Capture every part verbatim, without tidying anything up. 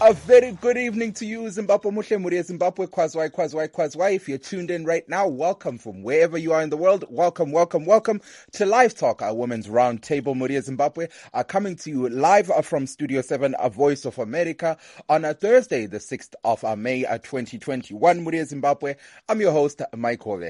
A very good evening to you, Zimbabwe Muhle Muria, Zimbabwe Kwazwai, Kwazwai, Kwazwai. If you're tuned in right now, welcome from wherever you are in the world. Welcome, welcome, welcome to Live Talk, our Women's Roundtable. Muria, Zimbabwe are coming to you live from Studio seven, a Voice of America, on a Thursday, the sixth of May, twenty twenty-one. Muria, Zimbabwe. I'm your host, Mike Hove.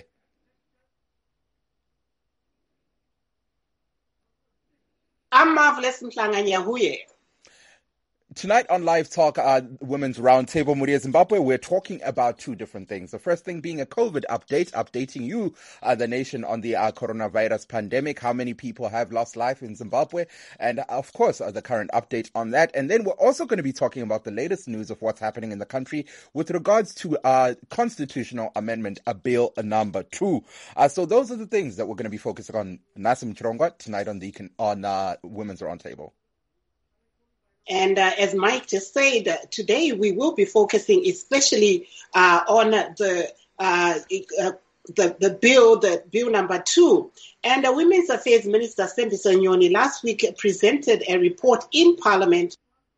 I'm Marvelous Mhlanga-Nyahuye. Tonight on Live Talk, uh, Women's Roundtable, Muria, Zimbabwe, we're talking about two different things. The first thing being a COVID update, updating you, uh, the nation, on the uh, coronavirus pandemic, how many people have lost life in Zimbabwe, and uh, of course, uh, the current update on that. And then we're also going to be talking about the latest news of what's happening in the country with regards to uh, constitutional amendment, uh, bill number two. Uh, so those are the things that we're going to be focusing on, Nasim Chirongwa, tonight on the on uh, Women's Roundtable. And uh, as Mike just said, uh, today we will be focusing especially uh, on the, uh, uh, the the bill, the bill number two. And the Women's Affairs Minister, Sembisa Nyoni, last week presented a report in Parliament.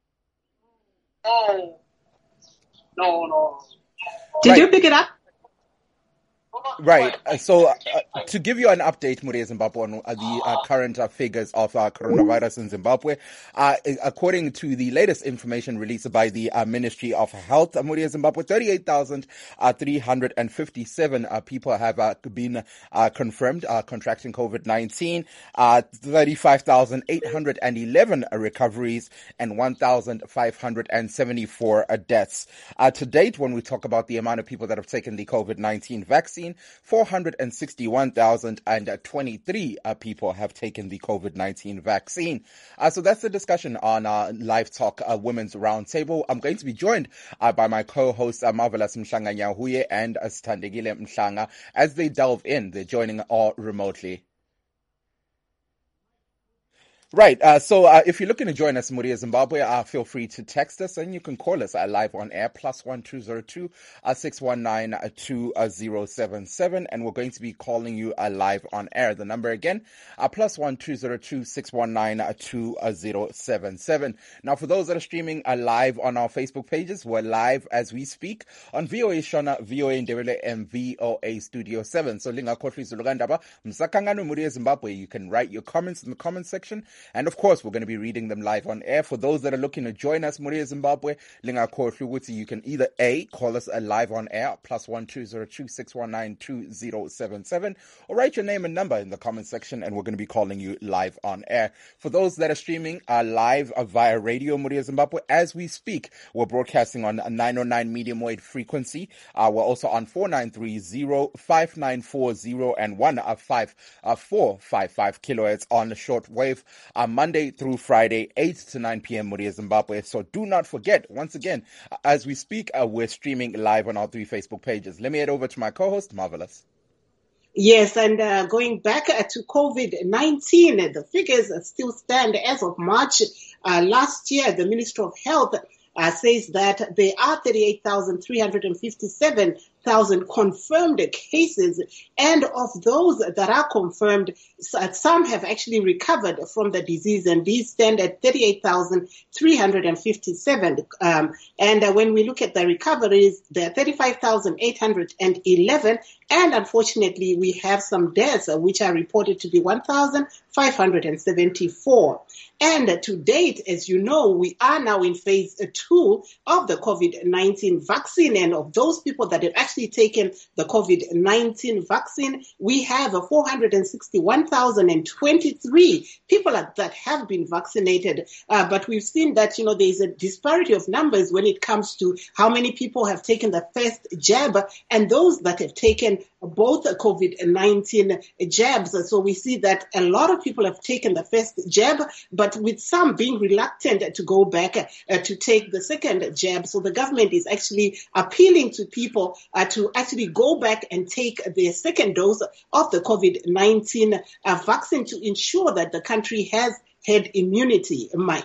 No, no, no. Did Right. you pick it up? Right. Uh, so uh, to give you an update, Muria, Zimbabwe, on uh, the uh, current uh, figures of uh, coronavirus in Zimbabwe, uh, according to the latest information released by the uh, Ministry of Health, uh, Muria, Zimbabwe, thirty-eight thousand three hundred fifty-seven uh, people have uh, been uh, confirmed uh, contracting COVID nineteen, uh, thirty-five thousand eight hundred eleven recoveries, and one thousand five hundred seventy-four uh, deaths. Uh, to date, when we talk about the amount of people that have taken the COVID nineteen vaccine, four hundred sixty-one thousand twenty-three uh, people have taken the COVID nineteen vaccine. Uh, so that's the discussion on uh, Live Talk uh, Women's Roundtable. I'm going to be joined uh, by my co-hosts, uh, Marvelous Mhlanga-Nyahuye and uh, Sithandekile Mhlanga, as they delve in. They're joining all remotely. Right. Uh, so uh, if you're looking to join us, Muria, Zimbabwe, uh, feel free to text us, and you can call us uh, live on air, plus one two zero two uh, six one nine uh, two uh, zero seven seven, and we're going to be calling you uh, live on air. The number again, uh, plus one two zero two six one nine uh, two uh, zero seven seven. Now, for those that are streaming uh, live on our Facebook pages, we're live as we speak on V O A Shona, V O A Ndebele, and V O A Studio seven. So, linga kofi zulugandaba msakangano Muria, Zimbabwe. You can write your comments in the comment section. And of course, we're going to be reading them live on air. For those that are looking to join us, Muria, Zimbabwe, linga kofi, you can either A, call us live on air, plus one two zero two six one nine two zero seven seven, or write your name and number in the comment section, and we're going to be calling you live on air. For those that are streaming uh, live uh, via radio, Muria, Zimbabwe, as we speak, we're broadcasting on a nine oh nine medium wave frequency. Uh, we're also on four nine three zero, five nine four zero, and one five four five five kilohertz on the short wave. Uh, Monday through Friday, eight to nine p.m. Muria, Zimbabwe. So do not forget, once again, uh, as we speak, uh, we're streaming live on our three Facebook pages. Let me head over to my co-host, Marvelous. Yes, and uh, going back uh, to COVID nineteen, uh, the figures uh, still stand as of March uh, last year. The Ministry of Health uh, says that there are thirty-eight thousand three hundred fifty-seven thousand confirmed cases, and of those that are confirmed, some have actually recovered from the disease, and these stand at thirty-eight thousand three hundred fifty-seven. Um, and uh, when we look at the recoveries, there are thirty-five thousand eight hundred eleven, and unfortunately we have some deaths, uh, which are reported to be one thousand five hundred seventy-four. And uh, to date, as you know, we are now in phase two of the COVID nineteen vaccine, and of those people that have actually taken the COVID nineteen vaccine, we have four hundred sixty-one thousand twenty-three people that have been vaccinated. Uh, but we've seen that, you know, there's a disparity of numbers when it comes to how many people have taken the first jab and those that have taken both COVID nineteen jabs. So we see that a lot of people have taken the first jab, but with some being reluctant to go back uh, to take the second jab. So the government is actually appealing to people uh, to actually go back and take their second dose of the COVID nineteen uh, vaccine to ensure that the country has herd immunity, Mike.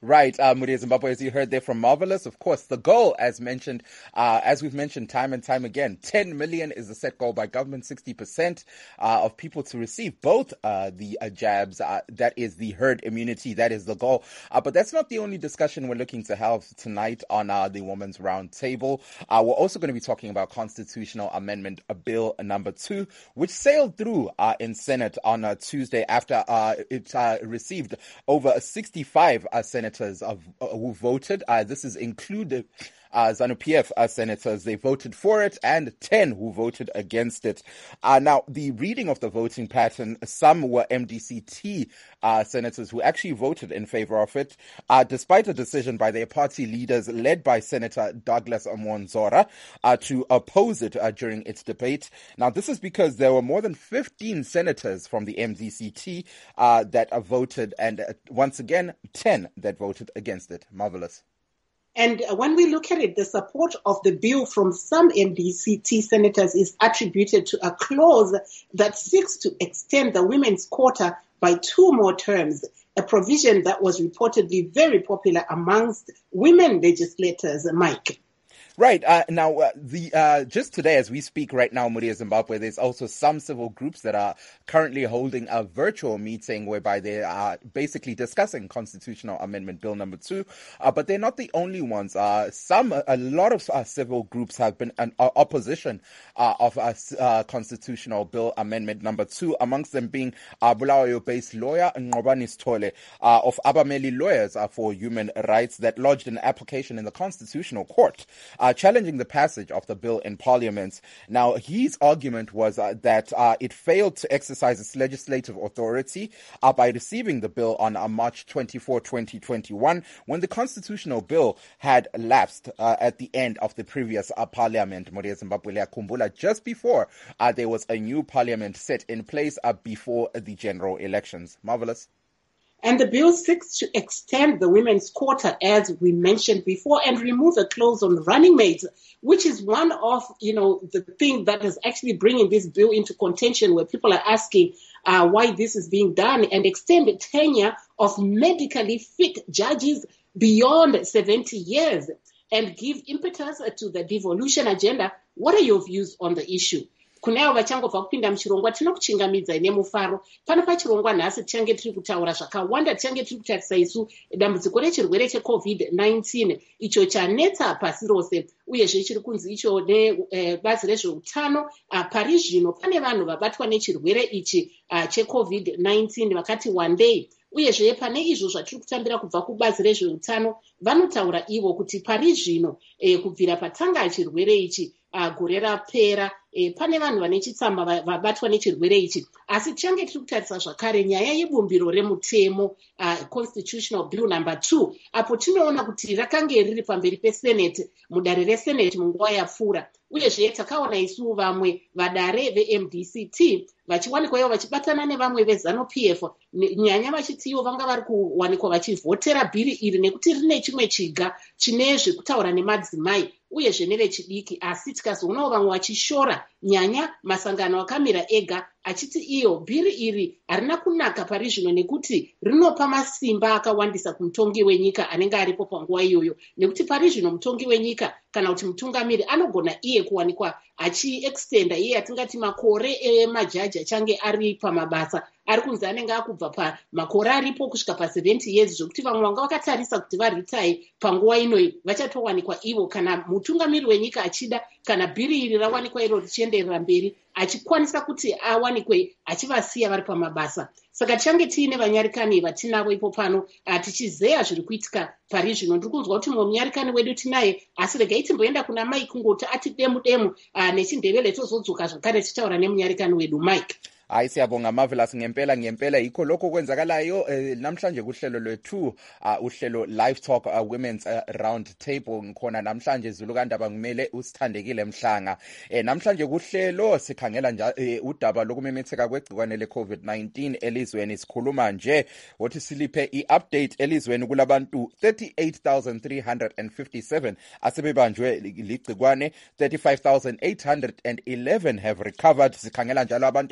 Right, uh, Muria Zimbabwe, as you heard there from Marvelous, of course, the goal, as mentioned, uh, as we've mentioned time and time again, ten million is the set goal by government, sixty percent uh, of people to receive both uh, the uh, jabs. Uh, that is the herd immunity. That is the goal. Uh, but that's not the only discussion we're looking to have tonight on uh, the Women's Round Table. Uh, we're also going to be talking about Constitutional Amendment uh, Bill number two, which sailed through uh, in Senate on uh, Tuesday after uh, it uh, received over sixty-five uh, senators of, uh, who voted. Uh, this is included uh, ZANU-P F uh, senators. They voted for it, and ten who voted against it. Uh, now, the reading of the voting pattern, some were M D C T uh, senators who actually voted in favor of it, uh, despite a decision by their party leaders led by Senator Douglas Monzora uh, to oppose it uh, during its debate. Now, this is because there were more than fifteen senators from the M D C T uh, that uh, voted, and uh, once again, ten that voted against it. Marvelous. And when we look at it, the support of the bill from some M D C T senators is attributed to a clause that seeks to extend the women's quota by two more terms, a provision that was reportedly very popular amongst women legislators. Mike. Right. Uh, now, uh, the uh, just today, as we speak right now, Muria Zimbabwe, there's also some civil groups that are currently holding a virtual meeting whereby they are basically discussing Constitutional Amendment Bill number two. Uh, but they're not the only ones. Uh, some, a lot of uh, civil groups have been an uh, opposition uh, of uh, uh, Constitutional Bill Amendment number two, amongst them being uh, Bulawayo-based lawyer Ngobani Sithole uh, of Abameli Lawyers uh, for Human Rights that lodged an application in the Constitutional Court Uh, challenging the passage of the bill in Parliament. Now, his argument was uh, that uh, it failed to exercise its legislative authority uh, by receiving the bill on uh, March twenty-fourth, twenty twenty-one, when the constitutional bill had lapsed uh, at the end of the previous uh, Parliament, Muria Zimbabwe Kumbula, just before uh, there was a new Parliament set in place uh, before the general elections. Marvelous. And the bill seeks to extend the women's quota, as we mentioned before, and remove a clause on running mates, which is one of, you know, the thing that is actually bringing this bill into contention, where people are asking uh, why this is being done, and extend the tenure of medically fit judges beyond seventy years and give impetus to the devolution agenda. What are your views on the issue? Kuneavo vachangobva kupinda muchirongwa tinokuchingamidzai nemufaro. Pano pachirongwa nhasi tichange tiri kutaura zvakawanda, tichange tiri kutarisa isu dambudziko rechirwere checovid nineteen icho chanetsa pasi rose, uyezve chiri kunzi icho nebazi rezveutano. Pari zvino pane vanhu vabatwa nechirwere ichi checovid nineteen vakati wandei, uyezve pane izvo zvatiri kutambira kubva kubazi rezveutano vanotaura ivo kuti pari zvino kubvira patanga chirwere ichi gore rapera pane vanhu vane chitsamba vabatwa nechirwere ichi. Asi tichange tiri kutarisa zvakare nyaya yebumbiro remutemo Constitutional Bill number two, apo tinoona kuti rakange riri pamberi peSenate, mudare reSenate munguva yapfuura, uyezve takaona isu vamwe vadare veM D C T vachiwanikwayo vachibatana nevamwe veZANU-P F, nyanya vachiti ivo vanga vari kuwanikwa vachivhotera bhiri iri nekuti rine chimwe chiga chine zvekutaura nemadzimai uyezve nevechidiki. Asi tikazoonawo vamwe vachishora, nyanya masangano akamira ega achiti iyo bhiri iri harina kunaka pari zvino nekuti rinopa masimba akawandisa kumutongi wenyika anenge aripo panguva iyoyo, nekuti pari zvino mutongi wenyika kana kuti mutungamiri anogona iye kuwanikwa achiextenda iye atingati makore emajaji achange ari pamabasa ari kunzi anenge akubva pamakore aripo kusvika paseventy years, zvokuti vamwe vanga vakatarisa kuti varitai panguva inoyi vachatowanikwa ivo kana mutungamiri wenyika achida, kana bhiri iri rawanikwa iro richienderera mberi, achikwanisa kuti awanikwe achivasiya vari pamabasa. Saka tichange tiine vanyarikani vatinavo ipo pano tichizeya zviri kuitika pari zvino. Ndiri kunzwa kuti mumwe munyarikani wedu tinaye, asi regai timboenda kuna Mike kungoti ati demu demu nechindevele tozodzoka zvakare tichitaura nemunyarikani wedu. Mike. Hayi, siyabonga Marvelous, ngempela ngempela yikho lokho kwenzakalayo eh, namhlanje kuhlelo lwethu uh, uhlelo Live Talk uh, Women's uh, Round Table. Ngikhona namhlanje Zulu kaNdaba ngimele uSithandekile Mhlanga. Eh, namhlanje kuhlelo sikhangela nje eh, udaba lokumemetheka kwegciwane leCovid nineteen elizweni. Sikhuluma nje wothi siliphe iupdate elizweni kulabantu thirty-eight thousand three hundred fifty-seven asebebanjwe ligciwane, thirty-five thousand eight hundred eleven have recovered. Sikhangela njalo abantu asebe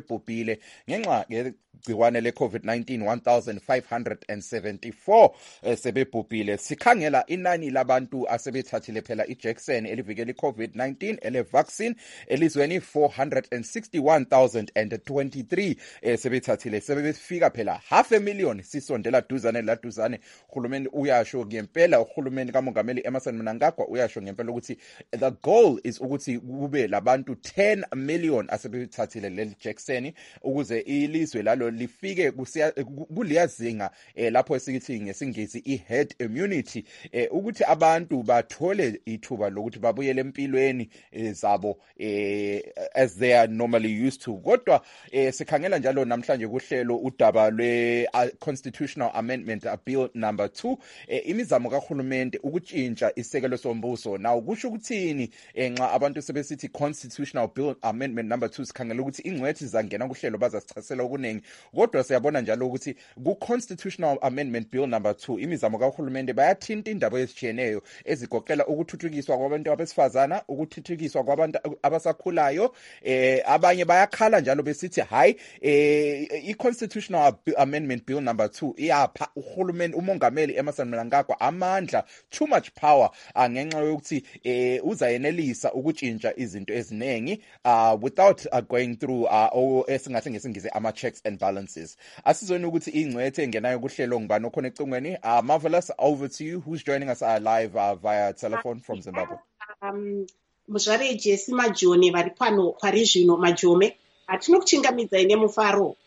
sebebhubhile ngenxa yegciwane le-COVID nineteen one thousand five hundred seventy-four eh, sebebhubhile. Sikhangela inani labantu asebethathile phela ijekiseni elivikela i-COVID nineteen ele vaccine elizweni four hundred sixty-one thousand twenty-three eh, sebethathile sebefika phela half a million. Sisondela duzane la duzane, uhulumeni uyasho ngempela, uhulumeni kamongameli Emmerson Mnangagwa uyasho ngempela ukuthi the goal is ukuthi kube labantu ten million asebethathile leli jekiseni ukuze ilizwe lalo lifike kuliyazinga eh, lapho esithi ngesingisi i-herd immunity, eh, ukuthi abantu bathole ithuba lokuthi babuyele empilweni eh, zabo eh, as they are normally used to. Kodwa eh, sikhangela njalo namhlanje kuhlelo udaba lwe uh, constitutional amendment uh, bill number two, eh, imizamo kahulumende ukutshintsha isekelo sombuso. Now kusho ukuthini eh, nxa abantu sebesithi constitutional bill amendment number two? Sikhangela ukuthi ingcwethi zangena kuhlelo bazasichasela okuningi, kodwa siyabona njalo ukuthi ku constitutional amendment bill number two imizamo kahulumende bayathinta indaba ezitshiyeneyo ezigoqela ukuthuthukiswa kwabantu abesifazana, ukuthuthukiswa kwabantu abasakhulayo. eh, abanye bayakhala njalo besithi hayi eh, i-constitutional amendment bill number two iyapha uhulumeni umongameli Emmerson Mnangagwa amandla, too much power, uh, ngenxa yokuthi eh, uzayenelisa ukutshintsha izinto eziningi uh, without uh, going through uh, esingahle ngesingize ama-checks and balances. Asizweni ukuthi ingcwethe engenayo kuhlelo ngibani okhona ecingweni. uh, Marvelous, over to you. Who's joining us uh, live uh, via telephone from Zimbabwe? um, muzvare Jesi Majone vari pano pari zvino. Majome, hatinokuchingamidzai nemufaro.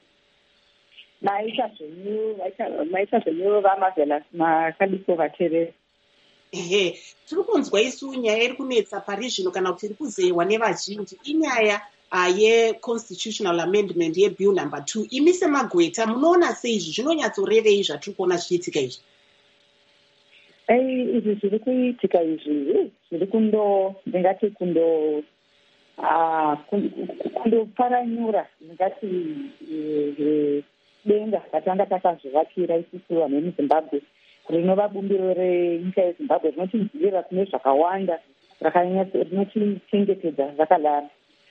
maita zvenyu maita zvenyu vaMarvelous makadiko vatereri. Ehe, tiri kunzwa isu nyaya iri kunetsa pari zvino kana kuti iri kuzewa nevazhinji inyaya uh, ye-constitutional amendment yebill number two. Imi semagweta munoona sei izvi zvinonyatsorevei zvatiri kuona zvichiitika izvi? Ei, izvi zviri kuitika izvi zviri kundo ndingati kundo ah kundopfaranyura ndingati denga ratanga takazvivakira isusu vanhu vemuZimbabwe rinova bumbiro renyika yeZimbabwe rinotidzivirira kune zvakawanda rinotichengetedza zvakadaro.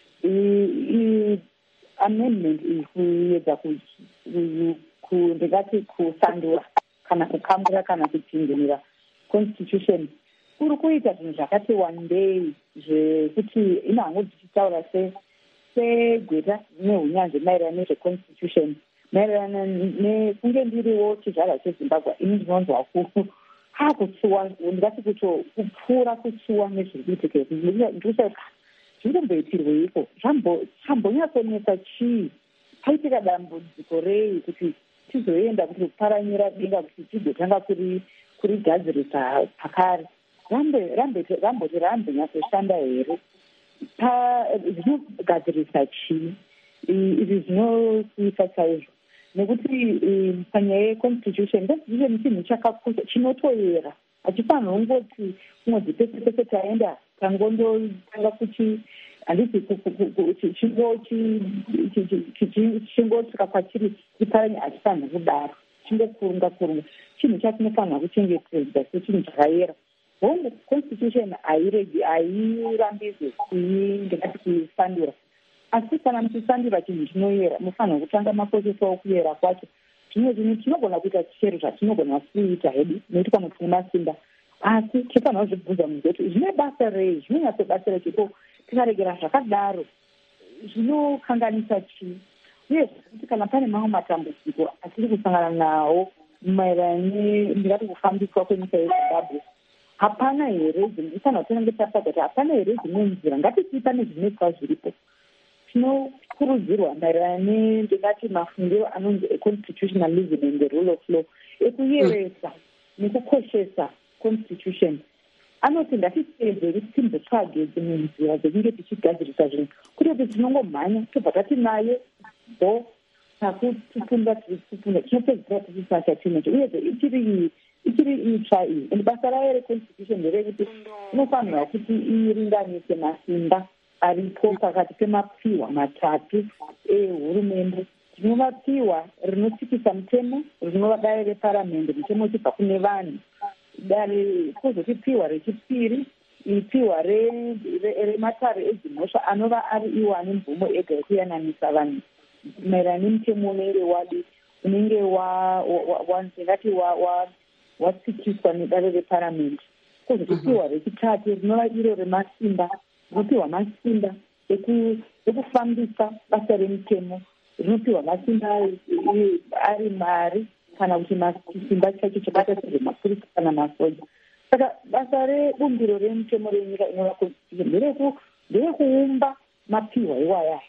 Amendment iyi kuedza ndingati kusandura kana kukamura kana kutinhirira constitution kuri kuita zvinhu zvakati wandei zvekuti ina hangu dzichitaura segweta neunyanzvi maererano nezveconstitution, maererano nekunge ndiriwo chizvarwa cheZimbabwe. Ini ndinonzwa akutsuwa, ndingati kuti kupfuura kutsuwa nezviri kuitika ndikuti zvinomboitirweiko, zvambonyatsonetsa chii, paitika dambudziko rei kuti tizoenda kuti kuparanyira denga kuti tigotanga kurigadzirisa pakare. ramboti rambonyatsoshanda here, zvinogadzirisa chii? Izvi zvinokuisa chaizvo nekuti panyaya yeconstitution constitution chinhu chakakosha chinotoyera, hachifanirwi kungoti kumwedzi pese pese taenda tangondotanga kuti handiti chingosvika kwachiri chiparanye, hachifanirwi kudaro, chingokurunga kurunga. Chinhu chatinofanirwa kuchengetedza sechinhu chakayera. Hongu constitution hairambizwe ndingati kuisandura, asi kana muchisandura chinhu chinoyera mufanirwa kutanga makosesawo kuyera kwacho. Tinogona kuita chero zvatinogona kuita hedu nekuti pamwe tine masimba, asi tifanirwa zvibvunza munhu kuti zvine basa rei, zvinonyatsobasa rechipo. Tikaregera zvakadaro zvinokanganisa chii? Uye kuti kana pane mamwe matambudziko atiri kusangana nawo maererano ndingati kufambiswa kwenyika yeZimbabwe, hapana here zvinofana kutonge tatsvaga kuti hapana here dzimwe nzira, ngatitii pane zvinoitwa zviripo. Tinokurudzirwa maererano ndingati mafungiro anonzi econstitutionalism and the rule of law, ekuyeresa nekukoshesa constitution. Anoti ngatiteedze kuti timbotsvage dzimwe nzira dzekunge tichigadzirisa zvinhu, kuti tinongomhanya tobva tati nayo bo takufunda tikufunda tinopedzisira tisina chatinacho. Uyezve ichiri ichiri itsva iyi, ende basa rayo reconstitution nderekuti inofanirwa kuti iringanise masimba aripo pakati pemapiwa matatu ehurumende. Tinova piwa rinotsikisa mutemo, rinova dare reparamende, mutemo uchibva kune vanhu. Dare kwozoti piwa rechipiri ipiwa rematare edzimhosva anova ari iwo ane mvumo ega yekuyananisa vanhu maererano nemutemo unenge wadi unenge ndingati watsikiswa nedare reparamende. Kozotipiwa rechitatu rinova iro remasimba, rinopiwa masimba ekufambisa basa remutemo, rinopiwa masimba ari mari kana kuti masimba chacho chakaita sezvemapurisa kana masoja. Saka basa rebumbiro remutemo renyika inova constitution nderekuumba mapiwa iwayaya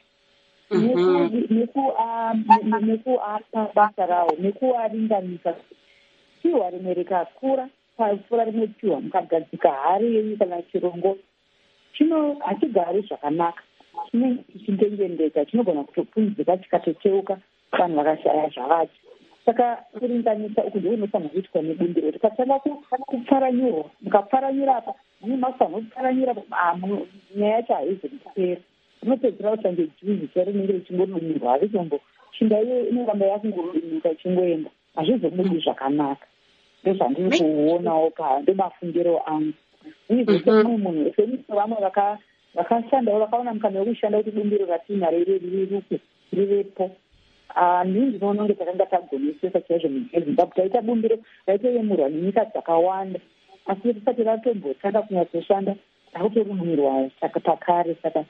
nekuapa basa rawo nekuaringanisa. Piwa rimwe rikakura pafura rimwe piwa mukagadzika hari yenyu kana chirongo chino hachigari zvakanaka, chinenge chichindengendeka, chinogona kutopunzika chikatoteuka vanhu vakashaya zvavacho. Saka kuringanisa uku ndiko kunofanira kuitwa nebumbiro. Tikatanga kupfaranyurwa, mukapfaranyura apa mune mafanira kupfaranyura nyaya yacho haizi kupera. Unopedzera kuchange juzi charinenge richingodonirwa haritombo shinda iyo inoramba yakungorodunika ichingoenda, hazvizobudi zvakanaka. Ndozvandiri kuonawo pa ndemafungiro angu. Uye semumwe munhu semumwe vamwe vakashandawo vakaona mukana wekushanda kuti bumbiro ratinaro riruke rivepo. Ndini ndinoona kunge takanga tagonesesa chaizvo munyika yeZimbabwe. Taita bumbiro raitoyemurwa nenyika dzakawanda, asi risati ratombotanga kunyatsoshanda rakutorumirwa pakare. Saka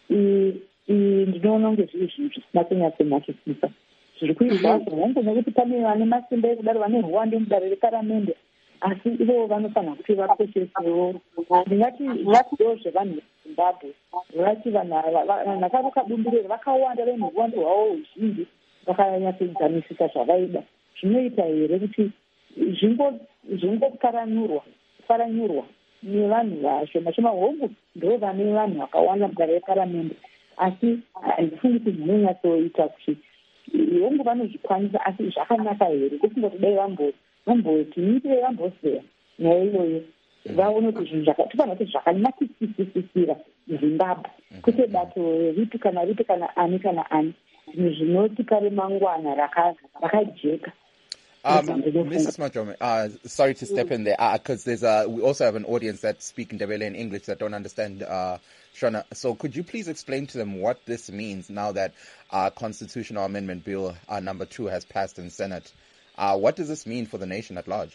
ndinoona kunge zviri zvinhu zvisina kunyatsonakisisa zviri kuizwa zvongo, nekuti pane vane masimba ekudaro vane rwanda mudare reparamende, asi ivo vanofanira kuti vakoshesewo. Ndingati ndo zvevanhu veZimbabwe vati vanhu vakaruka bumbiro vakawanda vaine rwanda rwavo ruzhinji vakanyatsodzamisisa zvavaida. Zvinoita here kuti zvingopfaranyurwa pfaranyurwa nevanhu vashoma shoma hongu ndo vane vanhu vakawanda mudare reparamende, asi handifungi kuti zvinonyatsoita kuti hongu vanozvikwanisa, asi zvakanaka here kusingoti dai vamboti niitire vambozeya nyaya iyoyo vaone kuti zvinhu zvakatifanira kuti zvakanakisisisira Zimbabwe, kwete bato ripi kana ripi kana ani kana ani, zvinhu zvinoti kare mangwana rakajeka. Um, Missus Majome, uh, sorry to step in there, because uh, there's a, we also have an audience that speak Ndebele and English that don't understand uh, Shona. So could you please explain to them what this means now that uh, Constitutional Amendment Bill uh, number two has passed in Senate? Uh, what does this mean for the nation at large?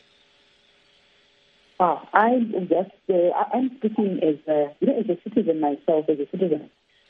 Uh, I'm just, uh, I'm speaking as a, you know, as a citizen myself, as a citizen.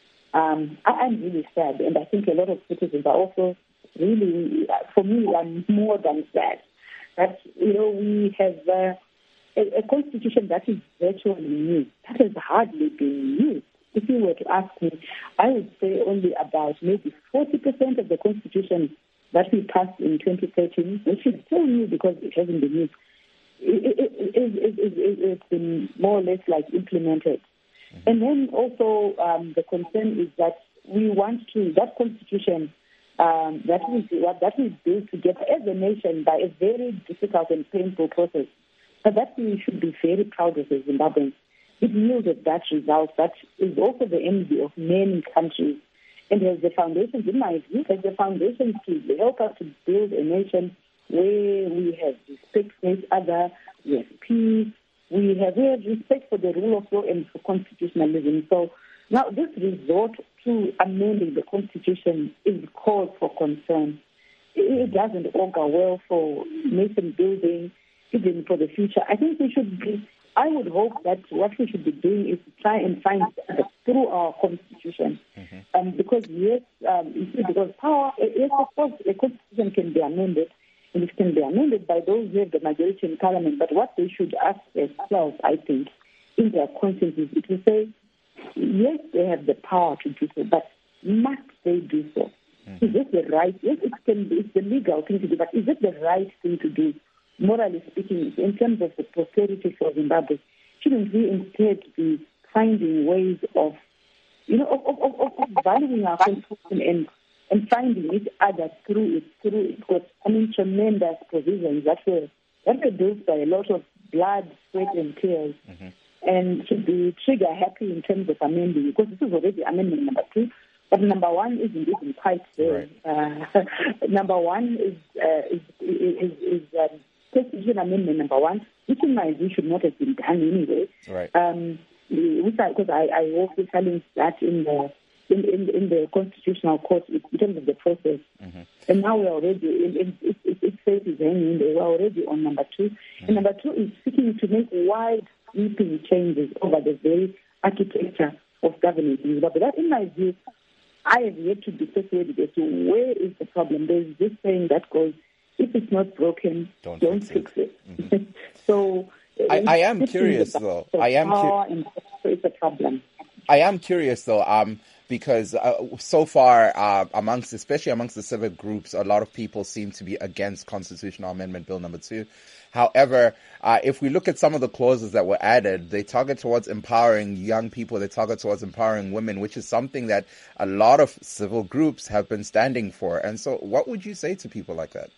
Um, I, I'm really sad, and I think a lot of citizens are also really, for me, I'm more than sad. That, you know, we have uh, a, a constitution that is virtually new. That has hardly been used. If you were to ask me, I would say only about maybe forty percent of the constitution that we passed in twenty thirteen, which is still new because it hasn't been used, it, it, it, it, it, it's been more or less like implemented. Mm-hmm. And then also um, the concern is that we want to, that constitution Um, that we that we built together as a nation by a very difficult and painful process, but that we should be very proud of as Zimbabweans. It yielded that result that is also the envy of many countries, and has the foundations, in my view, has the foundations to help us to build a nation where we have respect for each other, we have peace, we have, we have respect for the rule of law and for constitutionalism. So now this resort to amending the Constitution is cause for concern. It doesn't augur well for nation building, even for the future. I think we should be, I would hope that what we should be doing is to try and find through our Constitution. Mm-hmm. Um, because yes, um, you see, because power, yes, of course, the Constitution can be amended, and it can be amended by those who have the majority in Parliament. But what they should ask themselves, I think, in their consciences, is to say, yes, they have the power to do so, but must they do so? Mm-hmm. Is it the right? Yes, it can be, it's the legal thing to do, but is it the right thing to do? Morally speaking, in terms of the prosperity for Zimbabwe, shouldn't we instead be finding ways of, you know, of, of, of, of valuing our constitution and and finding each other through it, through it? Got, I mean, tremendous provisions that were that were built by a lot of blood, sweat, and tears. Mm-hmm. And to be trigger happy in terms of amending, because this is already amendment number two, but number one isn't even quite there. Right. Uh, number one is uh, is is, is um, Constitution Amendment number one, which in my view should not have been done anyway. Right. Um, because I, I also challenged that in the in, in, in the Constitutional Court in terms of the process. Mm-hmm. And now we're already, in, in, it, it, it says it's hanging, we're already on number two. Mm-hmm. And number two is seeking to make wide-sweeping changes over the very architecture of governance in Zimbabwe. That, in my view, I have yet to be persuaded as to where is the problem. There's this saying that goes, if it's not broken, don't, don't fix it. it. Mm-hmm. so I, I am curious, though. I am curious. It's a problem. I am curious, though, um, because uh, so far, uh, amongst, especially amongst the civic groups, a lot of people seem to be against Constitutional Amendment Bill number two. However, uh, if we look at some of the clauses that were added, they target towards empowering young people, they target towards empowering women, which is something that a lot of civil groups have been standing for. And so what would you say to people like that?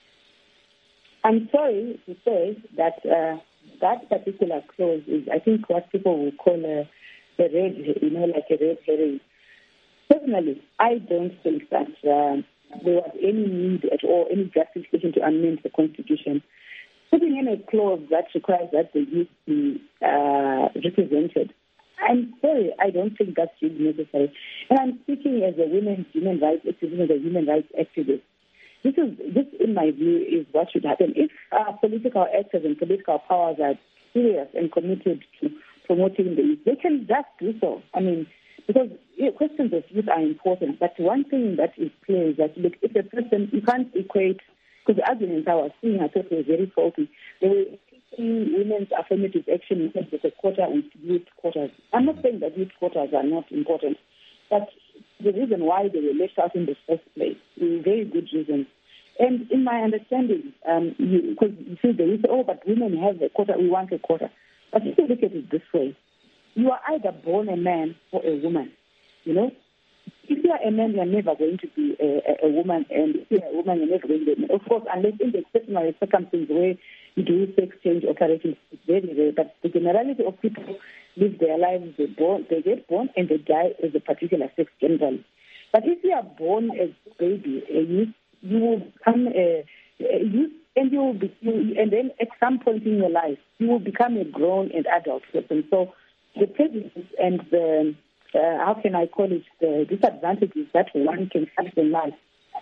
I'm sorry to say that uh, that particular clause is, I think, what people will call a, a red, you know, like a red herring. Personally, I don't think that uh, there was any need at all, any justification to amend the Constitution. Putting in a clause that requires that the youth be uh, represented, I'm sorry, I don't think that's really necessary. And I'm speaking as a women's human rights activist, as a human rights activist. This is, this, in my view, is what should happen. If uh, political actors and political powers are serious and committed to promoting the youth, they can just do so. I mean, because you know, questions of youth are important. But one thing that is clear is that, look, if a person, you can't equate, because the arguments I was seeing, I thought were very faulty. They were equating women's affirmative action in terms of the quota with youth quotas. I'm not saying that youth quotas are not important, but the reason why they were left out in the first place, very good reasons. And in my understanding, um, you, because you see, they say, oh, but women have a quota, we want a quota. But if you look at it this way, you are either born a man or a woman, you know? If you are a man, you are never going to be a, a, a woman, and if you are a woman, you're never going to be a man. Of course, unless in the exceptional circumstances where you do sex change operations, it's very rare, but the generality of people live their lives, they born, they get born, and they die as a particular sex generally. But if you are born as a baby, a youth, you will become a, a youth, and you will be, you, and then at some point in your life, you will become a grown and adult person. So the prejudice and the, uh, how can I call it, the disadvantages that one can face in life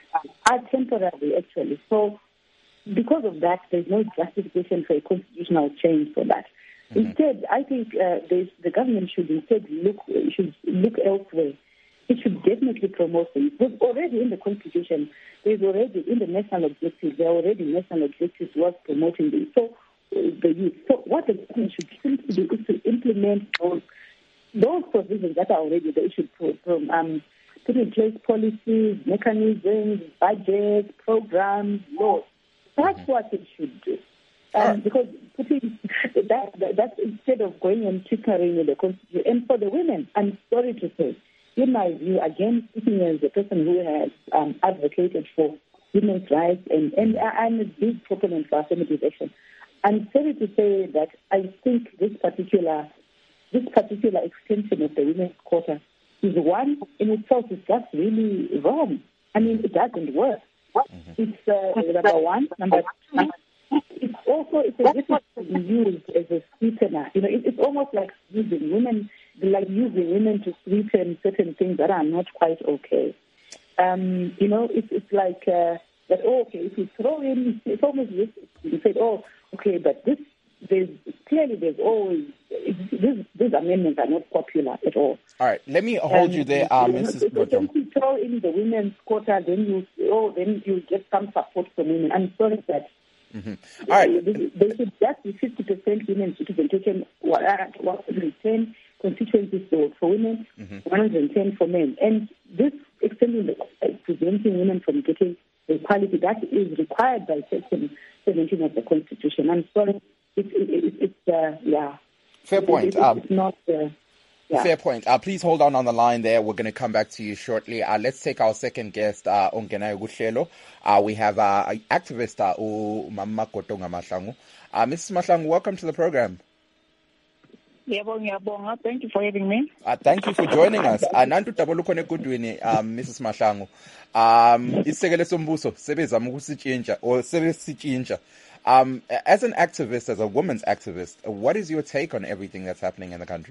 are temporary, actually. So because of that, there's no justification for a constitutional change for that. Mm-hmm. Instead, I think uh, the government should instead look should look elsewhere. It should definitely promote things. There's already in the Constitution, there's already in the national objectives, there are already national objectives towards promoting the, so, uh, the youth. So what the government should simply do is to implement those, those provisions that are already there. It should from, um, put in place policies, mechanisms, budgets, programs, laws. That's mm-hmm. what it should do. Um, right. Because putting that, that, that's instead of going and tinkering with the Constitution. And for the women, I'm sorry to say, in my view, again, speaking as a person who has um, advocated for women's rights, and, and I'm a big proponent for affirmative action, I'm sorry to say that I think this particular this particular extension of the women's quota is one in itself is just really wrong. I mean, it doesn't work. Mm-hmm. It's uh, number one. Number two, it's also it's a different used as a sweetener. You know, it, it's almost like using women, like using women to sweeten certain things that are not quite okay. Um, you know, it's it's like uh, that. Oh, okay, if you throw in, it's almost this. You said, oh, okay, but this there's clearly there's always these these amendments are not popular at all. All right, let me hold um, you there, uh, Missus Bottom. If you throw in the women's quota, then you oh then you get some support from women. I'm sorry that. Mm-hmm. All right. They should just be fifty percent women representation, one hundred ten constituencies for women, mm-hmm. one hundred ten for men. And this extending the uh, preventing women from getting equality, that is required by Section seventeen of the Constitution. I'm sorry, it's, it, it, it's, uh, yeah. Fair point. It, it, um, it's not... Uh, Yeah. Fair point. Uh, please hold on on the line there. We're going to come back to you shortly. Uh, let's take our second guest, uh, Ongenayo Guhlelo. Uh, we have uh, an activist, uh, Mama Kotonga Mahlangu. Uh, Missus Mahlangu, welcome to the program. Thank you for having me. Uh, thank you for joining us. Nantu tabulukone kudwini, um, Missus Mahlangu. Um, isekele sombuso, sebeza mukusichinja, or sebesichinja. Um, as an activist, as a woman's activist, what is your take on everything that's happening in the country?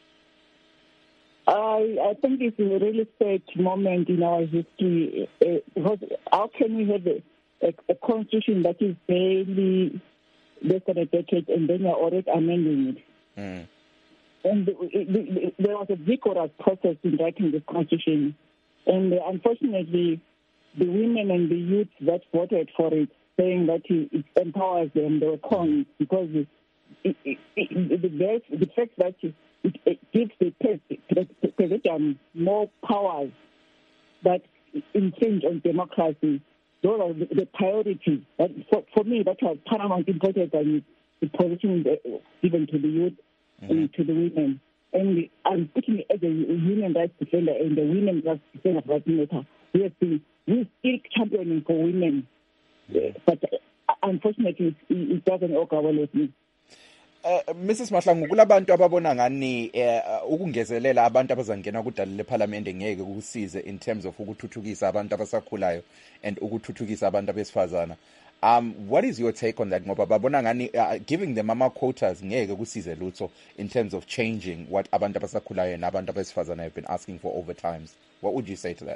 I, I think it's a really sad moment in our history uh, because how can we have a, a, a constitution that is barely less than a decade and then you're already amending it? Mm. And it, it, it, there was a vigorous process in writing this constitution. And uh, unfortunately, the women and the youth that voted for it, saying that it, it empowers them, they were cons because it, it, it, it, the, the fact that it, it gives the president more powers that infringe on democracy. Those are the, the priorities. But for, for me, that was paramount importance than the position given to the youth mm-hmm. and to the women. And I'm speaking as a human rights defender and the women rights defender for that matter. We have been we still championing for women, yeah. But uh, unfortunately, it, it doesn't work well with me. Uh, Missus Mahlangu, kulabantu ababona ngani uh, ukungezelela abantu abazangena kudala leParliament ngeke kusize in terms of ukuthuthukisa abantu abasakhulayo and ukuthuthukisa abantu abesifazana. Um, what is your take on that? Ngoba babona ngani uh, giving them ama quotas ngeke kusize lutho in terms of changing what abantu abasakhulayo and abantu abesifazana have been asking for over times. What would you say to that?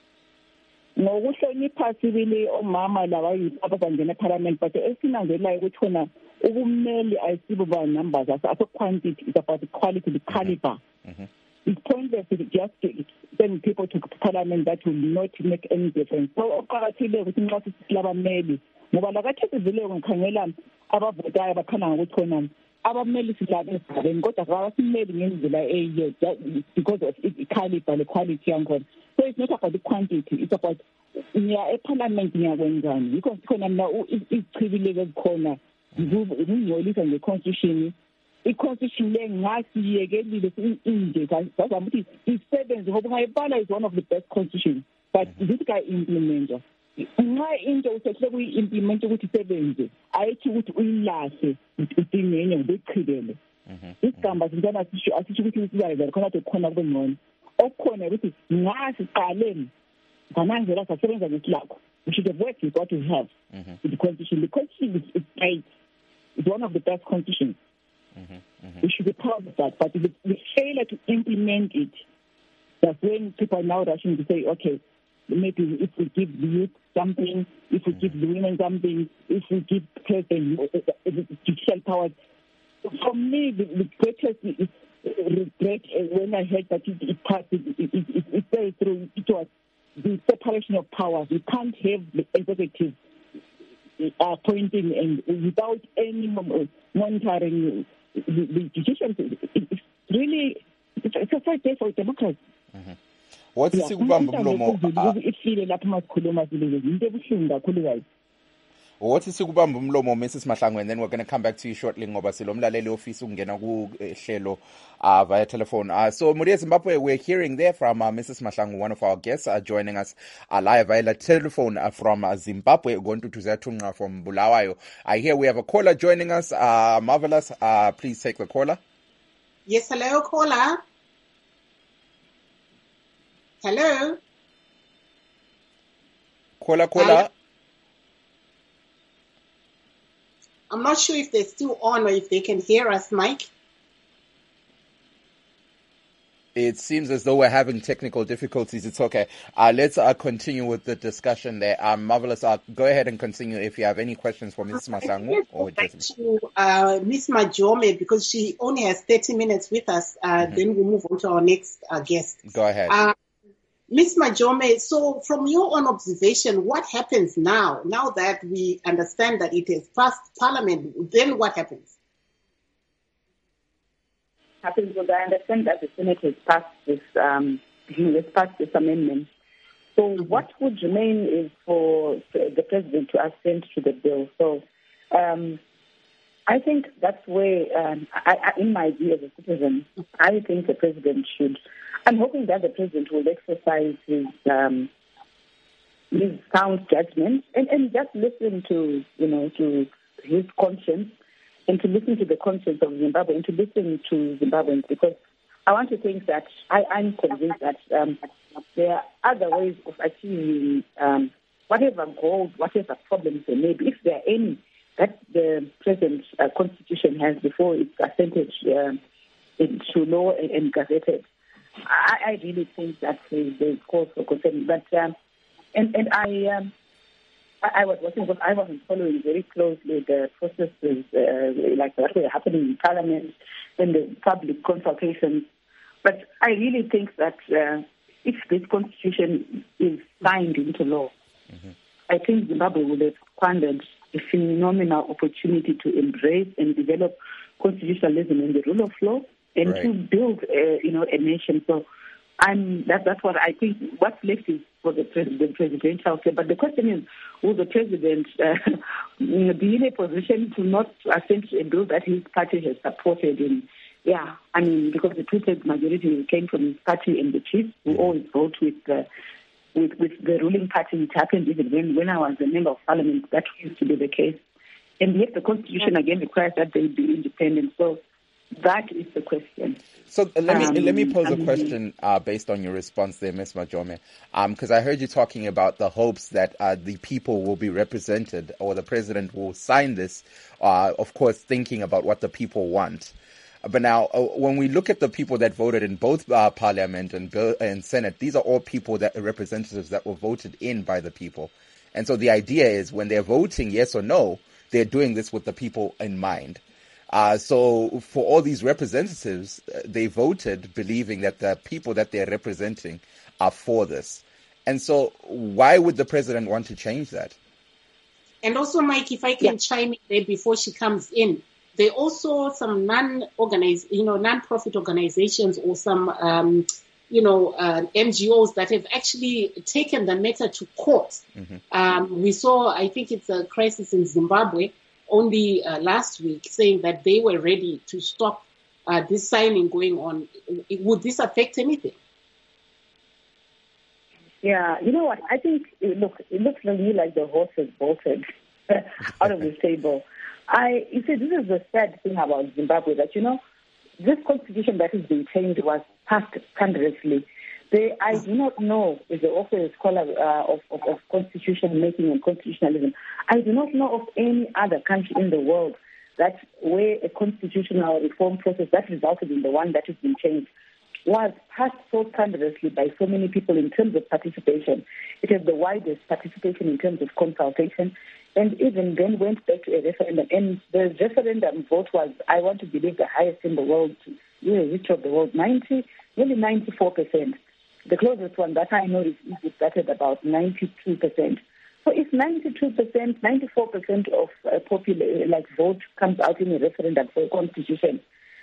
Ngokuhlonipha sibili omama laba abazangena eParliament but esinanzelayo ukuthi khona ubumeli ayisibo ba numbers aso quantity is about the quality, the caliber. Mm-hmm. It's pointless to just send people to Parliament that will not make any difference. So oqakathile ukuthi nxa sisilabameli ngoba lakathi sizile ngikhangela abavotayo bakhana ngokuthi khona abameli silabe esigabeni kodwa abasimeli ngendlela eyiyo because of its caliber, the quality yakhona. So it's not about the quantity, it's about niya eParliament niyakwenzani. Yikho sikhona mina izichibile ezikhona ngingcolisa ngeconstitution. I-constitution le ngasiyekelile inje sazama ukuthi isebenze ngoba ngayibala is one of the best constitutions but this guy implementer nxa into usehle kuyi-implement ukuthi isebenze ayithi ukuthi uyilahle udingenye ngokuchibele isigamba sintwana asisho ukuthi sizayenza khona ukuthi khona kube ngcono okukhona ukuthi ngasiqaleni ngananzela sasebenza ngesilakho we should have worked with what we have mm-hmm. with the constitution. The constitution is, is great. It's one of the best constitutions. Mm-hmm. Mm-hmm. We should be proud of that. But if we fail to implement it, that's when people are now rushing to say, okay, maybe if we give the youth something, if we mm-hmm. give the women something, if we give the judicial powers. For me, the, the greatest regret when I heard that it, it passed, it, it, it, it fell through, it was the separation of powers. You can't have the executive appointing and without any monitoring the, the decisions. It's really it's a fight day for democracy. What is Sikubamba What is Sikubamba Mlomo, Missus Mahlangu, and then we're going to come back to you shortly. Ngoba silomlaleli office ungena ku hlelo uh, via telephone. Uh, so Muria Zimbabwe, we're hearing there from uh, Missus Mahlangu, one of our guests, uh, joining us uh, live via telephone uh, from uh, Zimbabwe, going to Tuzatunga from Bulawayo. I hear we have a caller joining us. Uh, Marvelous, uh, please take the caller. Yes, hello, caller. Hello. Caller, caller. Hello? I'm not sure if they're still on or if they can hear us, Mike. It seems as though we're having technical difficulties. It's okay. Uh, let's uh, continue with the discussion there. Um, Marvelous, uh, go ahead and continue if you have any questions for Missus Mahlangu. Or just... to uh, Miss Majome, because she only has thirty minutes with us. Uh, mm-hmm. Then we'll move on to our next uh, guest. Go ahead. Uh, Miss Majome, so from your own observation, what happens now? Now that we understand that it has passed Parliament, then what happens? Happens because I understand that the Senate has passed this, um, has passed this amendment. So mm-hmm. what would remain is for the President to assent to the bill. So um, I think that's where, um, I, I, in my view as a citizen, I think the President should. I'm hoping that the President will exercise his um, his sound judgment and, and just listen to, you know, to his conscience and to listen to the conscience of Zimbabwe and to listen to Zimbabweans, because I want to think that I, I'm convinced that um, there are other ways of achieving um, whatever goals, whatever problems there may be, if there are any, that the present uh, constitution has before it's assented uh, into law and, and gazetted. I, I really think that there's cause for concern. But um, and and I um, I, I was watching, but I wasn't following very closely the processes uh, like what were happening in Parliament and the public consultations. But I really think that uh, if this constitution is signed into law, mm-hmm. I think Zimbabwe would have squandered a phenomenal opportunity to embrace and develop constitutionalism and the rule of law, and right. to build, uh, you know, a nation. So, I'm that, that's what I think. What's left is for the, pres- the presidential care. But the question is, will the president uh, be in a position to not assent to a bill that his party has supported? And yeah, I mean, because the two-thirds majority came from his party and the chiefs who always vote with the with, with the ruling party. It happened even when, when I was a member of parliament. That used to be the case. And yet the constitution again requires that they be independent. So that is the question. So uh, let me um, let me pose I a mean, question uh, based on your response there, Miz Majome, because um, I heard you talking about the hopes that uh, the people will be represented, or the president will sign this, uh, of course, thinking about what the people want. But now, uh, when we look at the people that voted in both uh, Parliament and, and Senate, these are all people that representatives that were voted in by the people. And so the idea is when they're voting yes or no, they're doing this with the people in mind. Uh, so for all these representatives, uh, they voted believing that the people that they're representing are for this. And so why would the president want to change that? And also, Mike, if I can yeah. chime in there before she comes in, there are also some non-organized, you know, non-profit organizations or some, um, you know, uh, N G Os that have actually taken the matter to court. Mm-hmm. Um, we saw, I think it's a crisis in Zimbabwe, only uh, last week, saying that they were ready to stop uh, this signing going on. Would this affect anything? Yeah, you know what? I think, look, it looks to me like the horse has bolted out of the stable. I, you see, this is the sad thing about Zimbabwe, that, you know, this constitution that is being changed was passed thunderously. They, I do not know, as also a scholar uh, of, of, of constitution making and constitutionalism, I do not know of any other country in the world that where a constitutional reform process that resulted in the one that has been changed was passed so thunderously by so many people in terms of participation. It has the widest participation in terms of consultation, and even then went back to a referendum. And the referendum vote was, I want to believe, the highest in the world, in the history of the world, ninety, nearly ninety-four percent. The closest one that I know is Egypt, that at about ninety-two percent. So if ninety-two percent, ninety-four percent of uh, popular like vote comes out in a referendum for a constitution,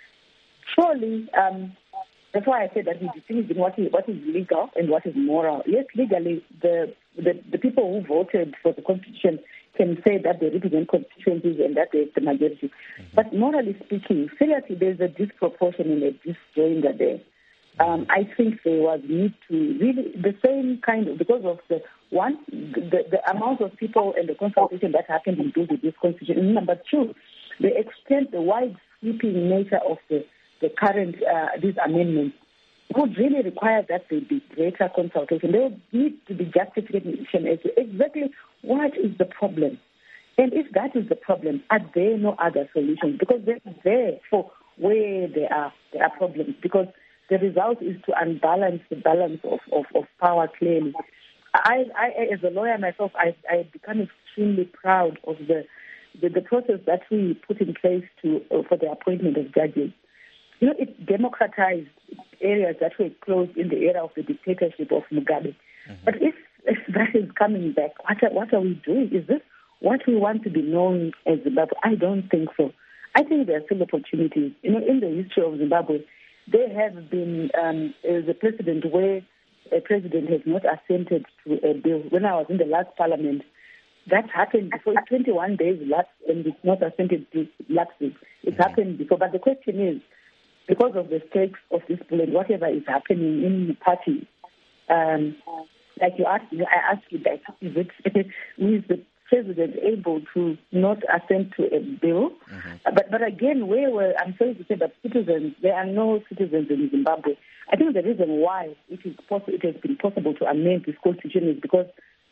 surely, um, that's why I said that we distinguish what is, what is legal and what is moral. Yes, legally, the, the the people who voted for the constitution can say that they represent constituencies and that they're the majority. Mm-hmm. But morally speaking, seriously, there's a disproportion and a disjoinder there. Um, I think there was need to really, the same kind of, because of the, one, the, the amount of people and the consultation that happened in building this constitution. Number two, the extent, the wide sweeping nature of the, the current, uh, these amendments would really require that there be greater consultation. There would need to be justification as to exactly what is the problem. And if that is the problem, are there no other solutions? Because they're there for where there are, there are problems. Because the result is to unbalance the balance of, of, of power clearly. I, I, as a lawyer myself, I, I become extremely proud of the, the, the process that we put in place to uh, for the appointment of judges. You know, it democratized areas that were closed in the era of the dictatorship of Mugabe. Mm-hmm. But if, if that is coming back, what are, what are we doing? Is this what we want to be known as Zimbabwe? I don't think so. I think there are still opportunities. You know, in the history of Zimbabwe, there have been um, a precedent where a president has not assented to a bill. When I was in the last parliament, that happened before. twenty-one days lapsed and it's not assented to lapses. It mm-hmm. happened before. But the question is, because of the stakes of this bill and whatever is happening in the party, um, like you asked, I asked you that, is it, is the president able to not assent to a bill? Mm-hmm. But but again, where were, I'm sorry to say that citizens, there are no citizens in Zimbabwe. I think the reason why it is possible, it has been possible to amend this constitution is because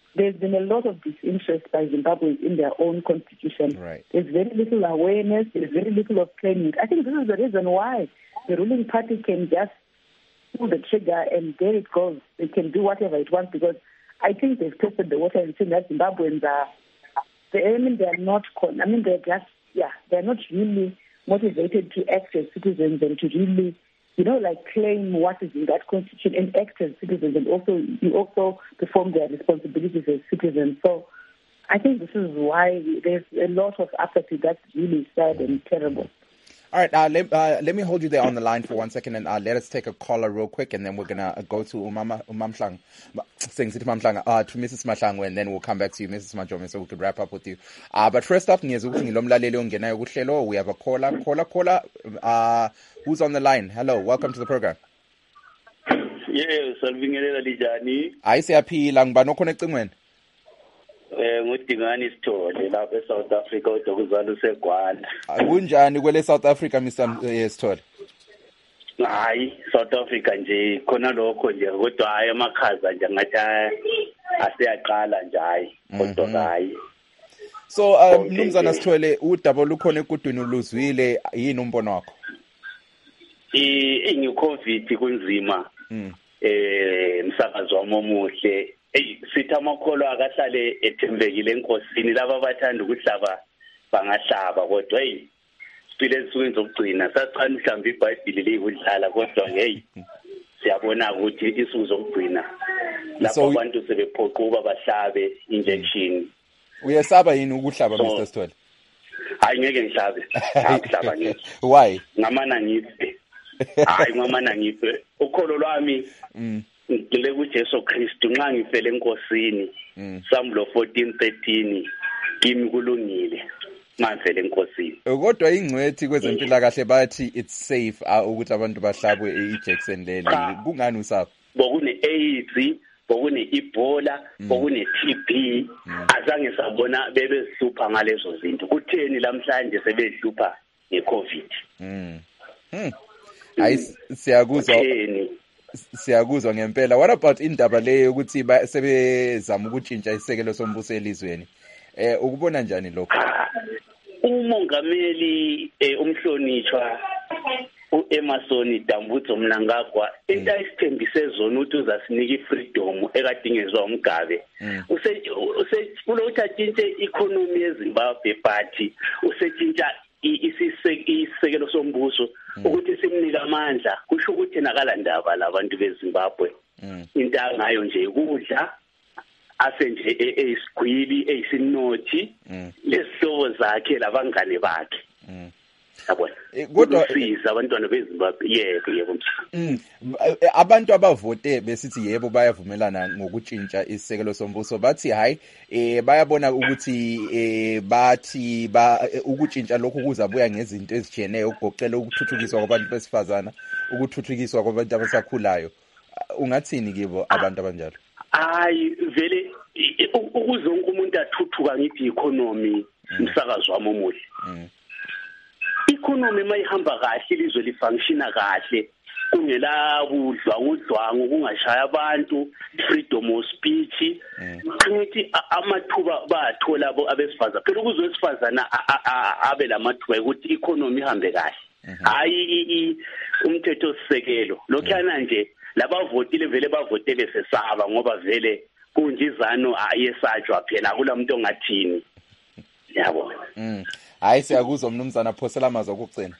there's been a lot of disinterest by Zimbabweans in their own constitution. Right. There's very little awareness. There's very little of claiming. I think this is the reason why the ruling party can just pull the trigger and there it goes. They can do whatever it wants because I think they've tested the water and seen that Zimbabweans are, they, I mean, they're not, I mean, they're just, yeah, they're not really motivated to act as citizens and to really, you know, like claim what is in that constitution and act as citizens and also, you also perform their responsibilities as citizens. So I think this is why there's a lot of apathy that's really sad and terrible. All right, uh, let, uh, let me hold you there on the line for one second and uh, let us take a caller real quick and then we're going to go to Umama, Umamhlang, uh, to Missus Mahlangu and then we'll come back to you, Missus Majome, so we could wrap up with you. Uh, but first up, we have a caller, caller, caller, uh, who's on the line? Hello, welcome to the program. Yes, Salvingelela Lijani. I say aphila ngibani oconnecting wena? Eh ngudingani Sithole lapha eSouth Africa uDokuzana useGwanda. Kunjani kwele South Africa Mister Sithole? Hayi, South Africa nje khona lokho nje kodwa hayi amakhaza nje ngathi asiyaqala nje hayi kodwa hayi. So uh, Mnumzana Sithole udaba lukhona ekudweni uluzwile yini umbono wakho? I new COVID kunzima. Mm. Eh msakazo wami omuhle. Hey, sithi amakholo akahlale ethembekile enkosini laba abathanda ukuhlaba bangahlaba kodwa hey siphile esukwini zokugcina sasicana mhlawumbe iBhayibheli likudlala kodwa hey siyabona ukuthi isuku zokugcina lapho abantu sebephoquba bahlabe injection. Uyesaba yini ukuhlaba Mister Sithole? Hayi ngeke ngihlabe. Akuhlaba ngeke. Why? Ngamana ngife. Hayi ngamana ngife. Ukholo lwami mm. ngile kuJesu Kristu nxa ngifele enkosini mm. Psalm fourteen thirteen kimi kulungile mangifele enkosini. Kodwa ingcwethi kwezempilakahle bathi it's safe uh, ukuthi abantu bahlabwe injection leli kungani usapho? Bokune AIDS, bokune Ebola, bokune T B azange sabona bebehlupha ngalezo zinto. Kutheni lamhlanje sebehlupha ngeCovid? Mm. Hmm. Hayi siyakuzwa. Siyakuzwa ngempela. What about indaba leyo ukuthi sebezama ukutshintsha isekelo sombuso elizweni? Eh ukubona njani lokho? Umongameli umhlonishwa uEmmerson Dambudzo Mnangagwa into ayisithembise zona ukuthi uzasinika ifreedom ekadingezwa umgabe. Use usethintshe economy yeZimbabwe party usethintsha isisekelo sombuso ukuthi simnika amandla kusho ukuthi nakala ndaba labantu beZimbabwe into angayo nje ukudla asenje esigwili eisinothi lesihlobo zakhe labangane bakhe yabona kodwa siza abantwana beZimbabwe yebo yebo abantu abavote besithi yebo bayavumelana ngokutshintsha isekelo sombuso bathi hayi eh bayabona ukuthi eh bathi ba ukutshintsha lokho kuzabuya ngezinto ezijeneyo ukugoqela ukuthuthukiswa kwabantu besifazana ukuthuthukiswa kwabantu abasakhulayo ungathini kibo abantu abanjalo? Hayi vele ukuze wonke umuntu athuthuka ngithi economy umsakazo wami omuhle. Economy mayihamba kahle ilizwe lifunctiona kahle kungela kudlwa udlwangu kungashaya abantu freedom of speech ngithi amathuba bathola abesifazana phela ukuze wesifazana abe lamathuba ukuthi economy ihambe kahle hayi umthetho sisekelo lokhana nje labavotile vele bavotele sesaba ngoba vele kunjizano ayesajwa phela kulamuntu ongathini yabo. Mm. Hayi siyakuzwa Mnumzana Phosela amazwi okugcina.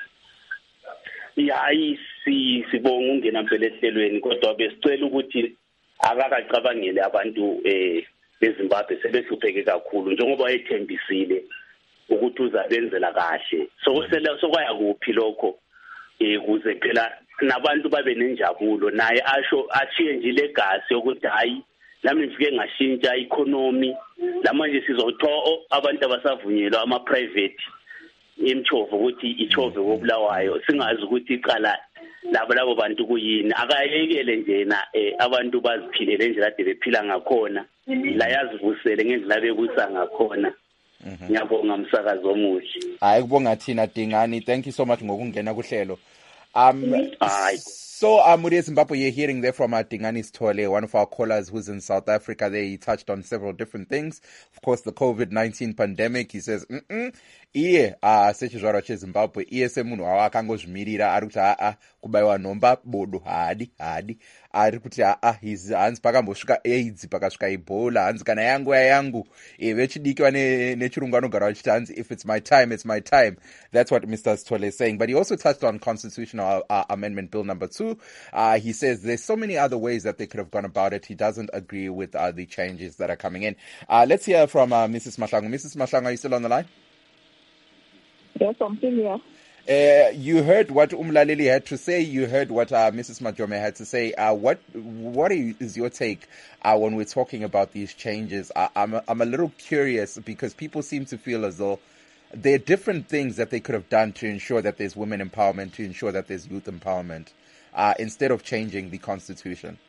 Hayi si sibonga ungena phela ehlelweni kodwa besicela ukuthi akakacabangele abantu eh beZimbabwe sebehlupheke kakhulu njengoba wayethembisile ukuthi uzabenzela kahle. So sele sokwaya kuphi lokho eh kuze phela nabantu babe nenjabulo naye asho achiye nje legacy ukuthi hayi lami ngifike ngashintsha economy lamanje sizothola abantu abasavunyelwa ama private imchovo ukuthi ichove wobulawayo singazi ukuthi iqala labo labo bantu kuyini akayekele nje na abantu baziphilele nje kade bephila ngakhona la yazivusele ngendlela bekusa ngakhona. Ngiyabonga umsakazo omuhle. Hayi kubonga thina Dingani, thank you so much ngokungena kuhlelo. Um, Aye. so, uh, Muria Zimbabwe, you're hearing there from uh, Dingani Stole, one of our callers who's in South Africa. There, he touched on several different things. Of course, the COVID nineteen pandemic. He says, mm-mm, iye, uh, sechizvarwa cheZimbabwe, iye semunhu awakangozvimirira, ari kuti aa, kubaiwa nhomba bodo, hadi, hadi. Ari kuti aa, hizi, hanzi pakambosvika AIDS, pakasvika Ebola, hanzi kana yangu ya yangu. E, vechidiki wane, nechirungu anogara vachiti hanzi, if it's my time, it's my time. That's what Mister Stole is saying. But he also touched on Constitutional uh, Amendment Bill number two. Uh, he says there's so many other ways that they could have gone about it. He doesn't agree with uh, the changes that are coming in. Uh, let's hear from uh, Missus Mahlangu. Missus Mahlangu, are you still on the line? Yes, I'm still here. Uh, you heard what Umlaleli had to say. You heard what uh, Missus Majome had to say. Uh, what what is your take uh, when we're talking about these changes? Uh, I'm a, I'm a little curious because people seem to feel as though there are different things that they could have done to ensure that there's women empowerment, to ensure that there's youth empowerment, uh, instead of changing the constitution.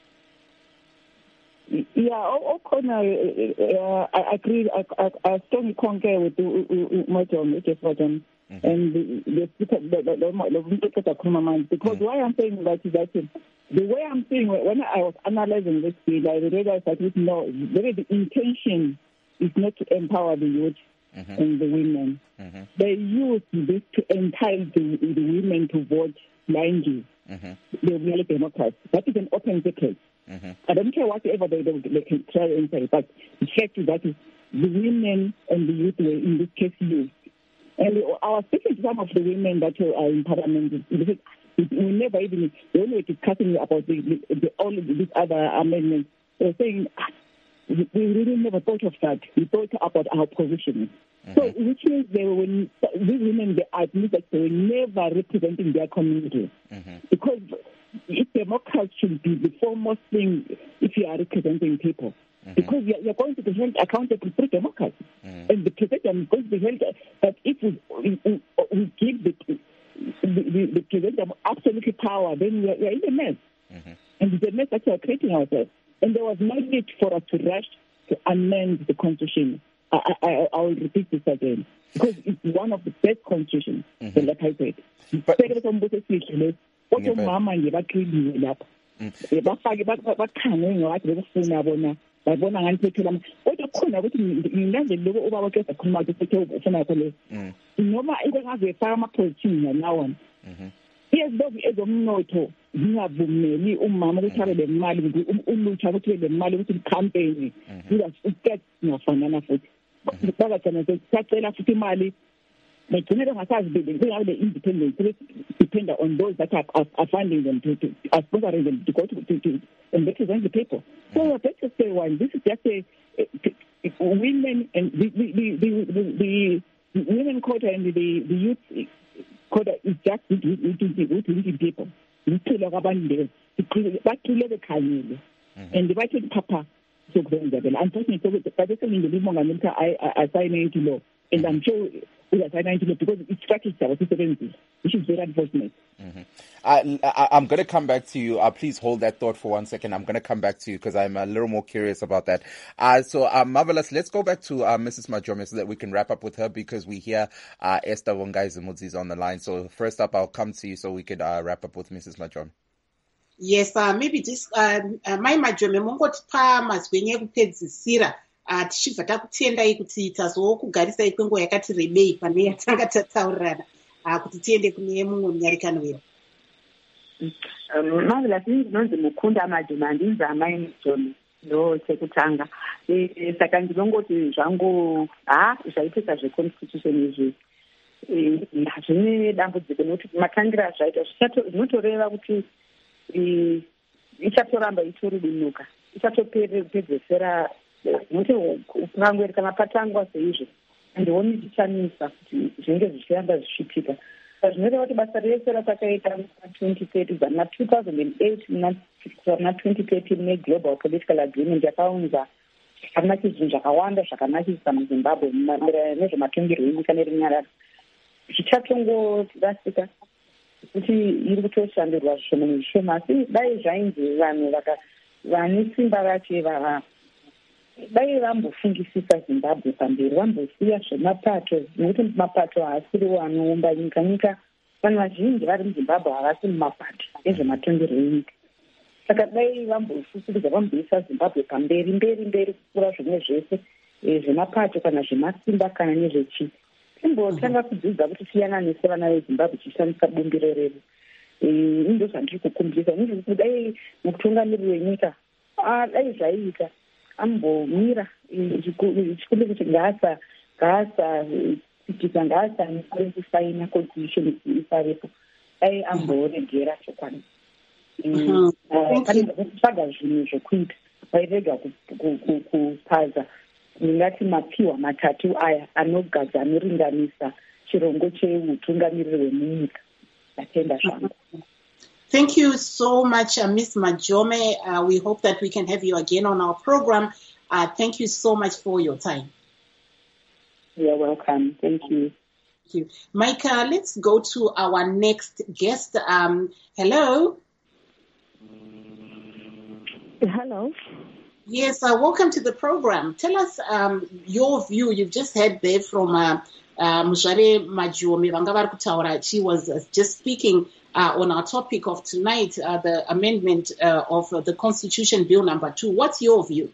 Yeah, uh, I agree. I, I, I strongly concur with Majome, Majome. Mm-hmm. And the the the, the, the because mm-hmm. why I'm saying that is that the way I'm saying when I was analyzing this bill, I realized that it, no, the intention is not to empower the youth mm-hmm. and the women. Mm-hmm. They use this to entice the, the women to vote blindly. Mm-hmm. The real Democrats. That is an open secret. Mm-hmm. I don't care whatever they, they, they can try and say, but the fact is that is the women and the youth were in this case used. And I was speaking to some of the women that are in parliament. We never even, when we were discussing about the, the, the, all of these other amendments, they were saying, we really never thought of that. We thought about our position. Mm-hmm. So, which means they were, these women, they admit that they were never representing their community. Mm-hmm. Because if democracy should be the foremost thing if you are representing people. Mm-hmm. Because you're going to be held accountable through democracy. Mm-hmm. And the president is going to be held, but if we, we, we give the, the, the, the president absolute power, then we are, we are in a mess. Mm-hmm. And it's a mess that we are creating ourselves. And there was no need for us to rush to amend the constitution. I, I, I will repeat this again. Because it's one of the best constitutions, mm-hmm. like I said. But, babona ngani phethela kodwa khona ukuthi ngilandele lokho ubaba ke sakhuluma ukuthi ufuna khona noma into ngaze efaka ama politicians nawo yes lokhu ezomnotho ngingavumeli umama ukuthi abe lemali ulutsha ukuthi le mali ukuthi icampaign kuba ukhet ngafanana futhi bakagcina sicela futhi imali begcina bengasazi bengabe le independent depend on those that are, are, are funding them to, to are sponsoring them to go to, to, to and represent the people. So mm-hmm. let's just say one. This is just a, a, a, a women and the the, the, the, the women quota and the, the youth quota is just with with people. We kill abantu. But to let the kanye and the right papa. So unfortunately, but this is in the limit. I I sign into law, and I'm sure. We are signing to because it's practiced our citizens, which is very unfortunate. Mm-hmm. I, I, I'm going to come back to you. Uh, please hold that thought for one second. I'm going to come back to you because I'm a little more curious about that. Uh, so, uh, Marvelous, let's go back to uh, Missus Majome so that we can wrap up with her because we hear uh, Esther Wongaizimuzi is on the line. So first up, I'll come to you so we could uh, wrap up with Missus Majome. Yes, uh, maybe this, uh, uh, my Majome, mongoti pa mazwenye kupedzisira. Tichibva takutendai kuti tazokugarisai kwenguva yakati rebei pane yatanga tataurirana kuti tiende kune mumwe munyarikano wedu. Marvelous, ndinonzi Mukunda Majome, handinzi amai Majome ndo chekutanga. Saka ndinongoti zvangu ha zvaitika zveconstitution izvi zvine dambudziko nokuti matangira azvaita zvinotoreva kuti ichatoramba itoridinuka ichatopedzesera nokuti ukangoereka mapatangwa seizvo handioni chichanisa kuti zvinenge zvichiramba zvichiitika. Zvinoreva kuti basa rese ratakaita na-twenty thirty na-two thousand eight na-twenty thirteen ne-global political agreement yakaunza zvakanakisa zvinhu zvakawanda zvakanakisa muzimbabwe maererano nezvematongerwo enyika nerunyararo. Zvichatongotirasika kuti iri kutoshandirwa zvishoma nezvishoma, asi dai zvainzi vanhu vane simba racho vava dai vambofungisisa Zimbabwe pamberi, vambosiya zvemapato, nokuti mapato haasiriwo anoumba nyika. Nyika vanhu vazhinji vari muzimbabwe havasi mumapato ezvematongerwo enyika. Saka dai vambofufuridza vamboisa zimbabwe pamberi mberi mberi kupfuura zvimwe zvese zvemapato kana zvemasimba kana nezvechii. Timbotanga kudzidza kuti tiyananise vana vezimbabwe tichishandisa bumbiro redu. Ndo zvandiri kukumbisa ndiri kuti dai mutungamiriri wenyika dai zvaiita ambomira chikunde kuti ngaasa ngaasa kutika ngaasa nekusaina constitution isarepo dai amboregera chokwadi. Kutsvaga zvinhu zvokuita vairega kupaza ndingati mapiwa matatu aya anogadza anoringanisa chirongo cheutungamiriri wemunyika. Atenda zvangu. Thank you so much, uh, Miss Majome. Uh, we hope that we can have you again on our program. Uh, thank you so much for your time. You're welcome. Thank you. Thank you. Micah, let's go to our next guest. Um, hello. Hello. Yes, uh, welcome to the program. Tell us um, your view. You've just heard there from uh, uh, Muzvare Majome. She was uh, just speaking uh, on our topic of tonight, uh, the amendment uh, of uh, the Constitution Bill number two. What's your view?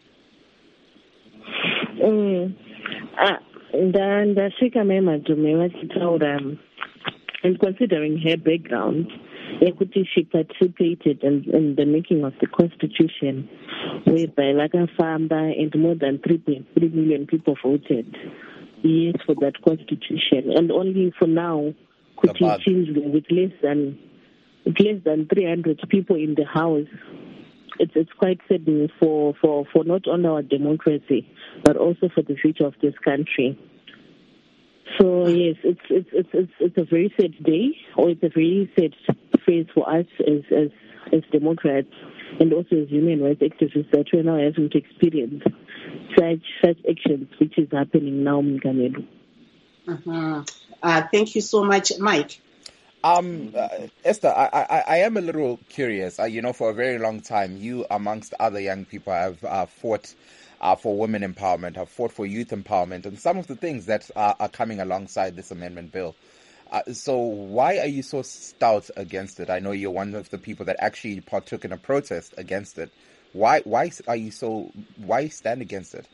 Mm. Uh, ndasvika mai Majome vachitaura, and considering her background, she participated in, in the making of the Constitution, whereby Lakafamba and more than three point three million people voted yes for that Constitution, and only for now could he change with less than with less than three hundred people in the House. It's it's quite saddening for, for, for not only our democracy but also for the future of this country. So yes, it's it's it's it's it's a very sad day, or it's a very sad phase for us as as as Democrats and also as human rights activists that we're now having to experience such such actions which is happening now in Gamedu. Uh-huh. Uh, thank you so much, Mike. Um, uh, Esther, I, I, I am a little curious. Uh, you know, for a very long time, you, amongst other young people, have uh, fought uh, for women empowerment, have fought for youth empowerment, and some of the things that are, are coming alongside this amendment bill. Uh, so why are you so stout against it? I know you're one of the people that actually partook in a protest against it. Why why are you so, why stand against it?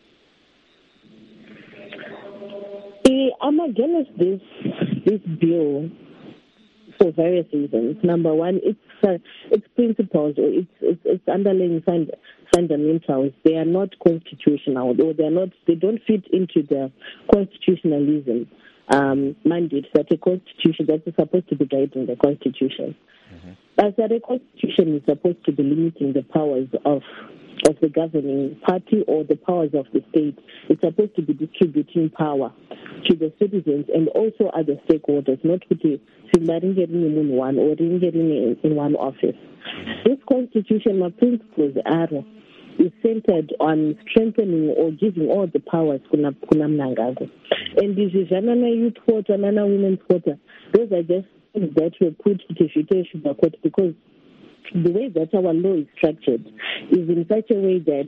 I'm against this, this bill for various reasons. Number one, it's uh, its principles, or its, its, its underlying fund, fundamentals, they are not constitutional, or they are not. They don't fit into the constitutionalism um, mandate that a constitution that is supposed to be guiding the constitution. Mm-hmm. As that a constitution is supposed to be limiting the powers of of the governing party or the powers of the state. It's supposed to be distributing power to the citizens and also other stakeholders, not to be in one or in one office. This constitution, my principles are, is centered on strengthening or giving all the powers kuna mnangago. And this is another youth quarter, another women's quarter. Those are just things that were put to the court because the way that our law is structured is in such a way that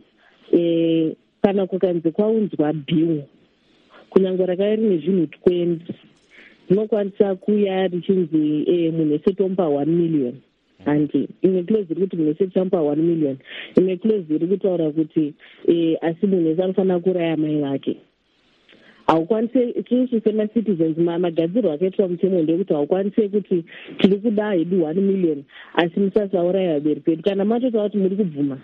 kana kukanzi kwaunzwa bill kunyange rakairi nezvinhu twenty rinokwanisa kuya richinzi munhu esetomba one million and imwe clause iri kuti munhu esetomba one million imwe clause iri kutaura kuti asi munhu ese anofanira kuraya mai vake. Haukwanise isusu semacitizens magadzirwo akaitwa mutemo ndekuti haukwanise kuti tiri kuda hedu one million asi musasauraya vabereki vedu. Kana matotaura kuti muri kubvuma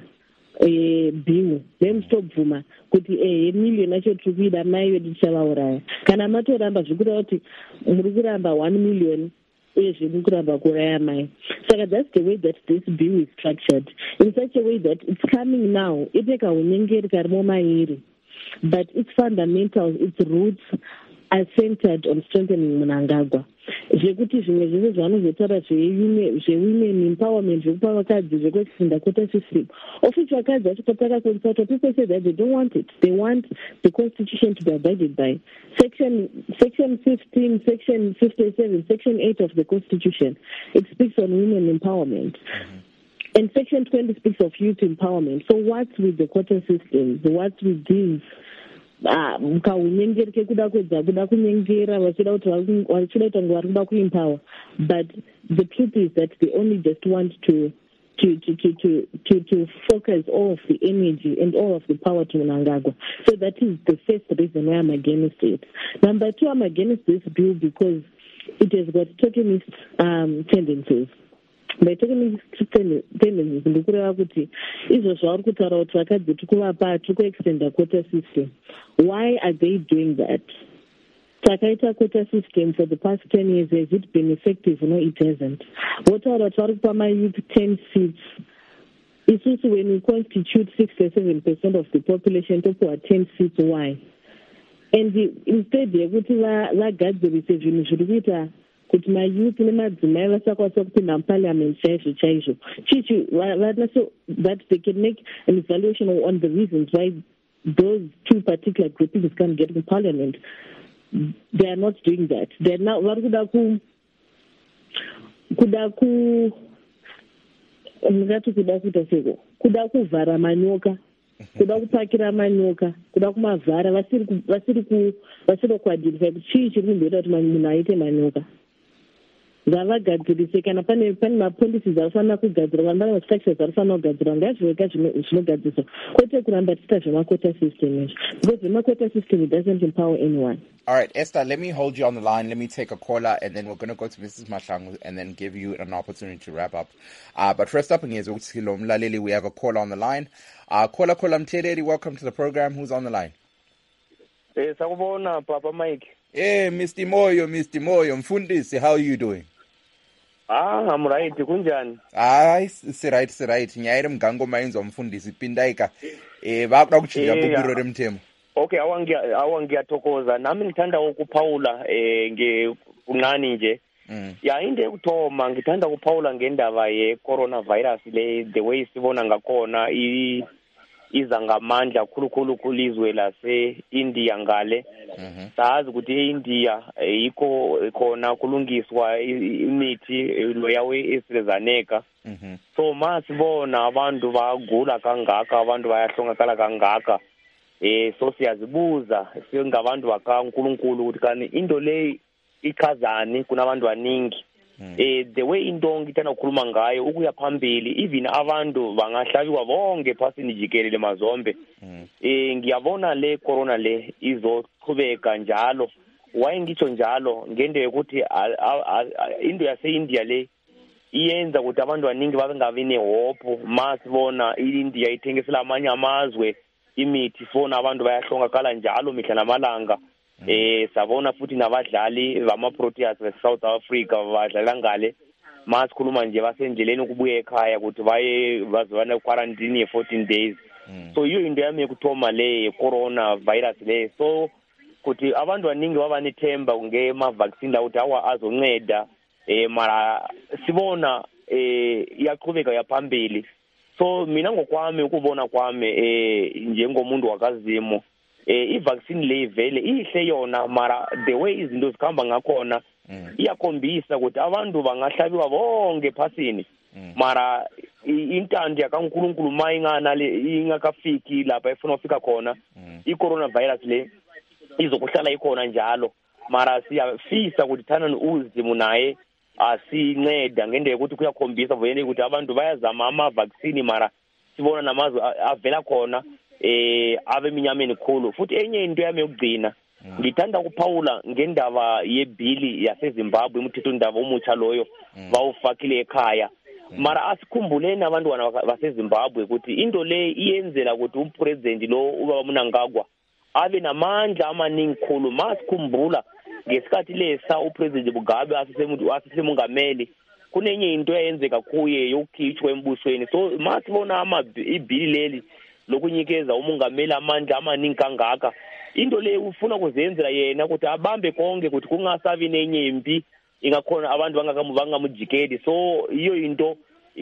bill nemusitobvuma kuti million acho tiri kuida mai vedu tichavauraya. Kana matoramba zvikutaura kuti muri kuramba one million uyezve muri kuramba kuuraya mai. Saka that's the way that this bill is structured in such a way that it's coming now ine kaunyengeri karimo mairi. But its fundamentals, its roots are centered on strengthening Mnangagwa. Zvekuti zvimwe zvese zvanozotaura zvewomen empowerment zvekupa vakadzi zvekufunda quota system of which vakadzi vachipotaka consult, people say that they don't want it. They want the constitution to be abided by. Section section fifteen, section fifty-seven, section eight of the constitution, it speaks on women empowerment. Mm-hmm. And Section twenty speaks of youth empowerment. So what's with the quota systems? What's with these? Mukaunyengera kuda kwedza kuda kunyengera vachida kuti vachida kuti vari kuda kuempower But the truth is that they only just want to to to to to to, to focus all of the energy and all of the power to Mnangagwa. So that is the first reason why I'm against it. Number two, I'm against this bill because it has got tokenist um, tendencies. By tokenist tendencies, ndikureva kuti izvo zvavari kutaura kuti vakadzi tikuvapa tikuextenda quota system. Why are they doing that? Takaita quota system for the past ten years, has it been effective? No, it hasn't. What are the youth ten seats? It's also when we constitute sixty-seven percent of the population, to ten seats. Why? And the, instead, they go to la guard the reception. Should we kuti my youth nemadzimai vasakwanisa kupinda muparliament chaizvo chaizvo chichi so that they can make an evaluation on the reasons why those two particular groupings can't get in parliament. They are not doing that. They are now vari kuda ku kuda ku ngati kuda kuita seko kuda kuvhara manyoka kuda kupakira manyoka kuda kumavhara vasiri vasiri ku vasiri kuadilisa kuti chii chiri kumboita kuti munhu aite manyoka ngavagadzirise kana pane pane mapolicies anofanira kugadzirwa kana pane mastructures anofanira kugadzirwa ngazviweka zvinogadziriswa kwete kuramba tiita zvemaquota system izvo because vemaquota system it doesn't empower anyone. All right, Esther, let me hold you on the line. Let me take a caller, and then we're going to go to Missus Mahlangu and then give you an opportunity to wrap up. Uh, but first up, we have a caller on the line. Uh, caller, caller, Mtederi, welcome to the program. Who's on the line? Hey, Sakubona, Papa Mike. Hey, Mister Moyo, Mister Moyo, Mfundisi, how are you doing? Ah, I'm right. Kunjani? Ah, si right, si right. Nyaire mgango mainzo Mfundisi pindaika. Eh, vakuda kuchinja bubiro remtemo. Okay, awangia awangia tokoza. Nami ngithanda ukuphawula eh nge kunani nje. Mm. Ya inde kuthoma ngithanda ukuphawula ngendaba ye coronavirus le the way sibona ngakhona i iza ngamandla khulukhulu kulizwe lase India ngale. Mhm. Sazi ukuthi eIndia yikho khona kulungiswa imithi lo yawe esizaneka. Mhm. So masibona abantu bagula kangaka abantu bayahlongakala kangaka. Eh so siyazibuza singabantu bakaNkulunkulu ukuthi kani into le ikhazani kunabantu abaningi. Eh the way into ngithanda ukukhuluma ngayo ukuya phambili even abantu bangahlabiwa bonke phasini jikelele mazombe. Eh ngiyabona le corona le izoqhubeka njalo. Why ngitsho njalo ngende ukuthi into yase India le iyenza ukuthi abantu abaningi babe ngabe nehope masibona iIndia ithengisela amanye amazwe imithi fona abantu bayahlongakala njalo mihla namalanga. Eh sabona futhi nabadlali bama Proteas be South Africa badlala ngale masikhuluma nje basendleleni ukubuya ekhaya ukuthi baye bazwana quarantine ye fourteen days. Mm. So iyo into yami ukuthoma le corona virus le so kuti abantu abaningi baba nethemba ngema vaccine la ukuthi awa azonceda eh mara sibona eh iyaqhubeka yaphambili. So mina ngokwami ukubona kwami eh njengomuntu wakazimo eh ivaccine le vele ihle yona mara the way izinto zikhamba ngakhona iyakhombisa ukuthi abantu bangahlabiwa bonke phasini mara intando yakaNkulunkulu mayingana le ingakafiki lapha efuna ufika khona i-coronavirus le izokuhlala ikhona njalo mara siyafisa ukuthi thana uzimu naye asinceda ngende ukuthi kuyakhombisa vele ukuthi abantu bayazama ama vaccine mara sibona namazwe avela khona eh abe minyameni khulu futhi enye into yami yokugcina ngithanda ukuphawula ngendaba yebhili yaseZimbabwe umthetho ndaba omutsha loyo bawufakile ekhaya mara asikhumbuleni abantu baseZimbabwe ukuthi into le iyenzela ukuthi umpresident lo ubaba Mnangagwa abe namandla amaningi khulu masikhumbula ngesikhathi lesa upresident Mugabe asisemuntu asisemungameli kunenye into eyenzeka kuye yokukhishwa embusweni so masibona ama ibhili leli lokunyikeza umungameli amandla amaningi kangaka into le ufuna kuzenzela yena ukuthi abambe konke ukuthi kungasabi nenye impi ingakhona abantu bangakamujikedi so iyo into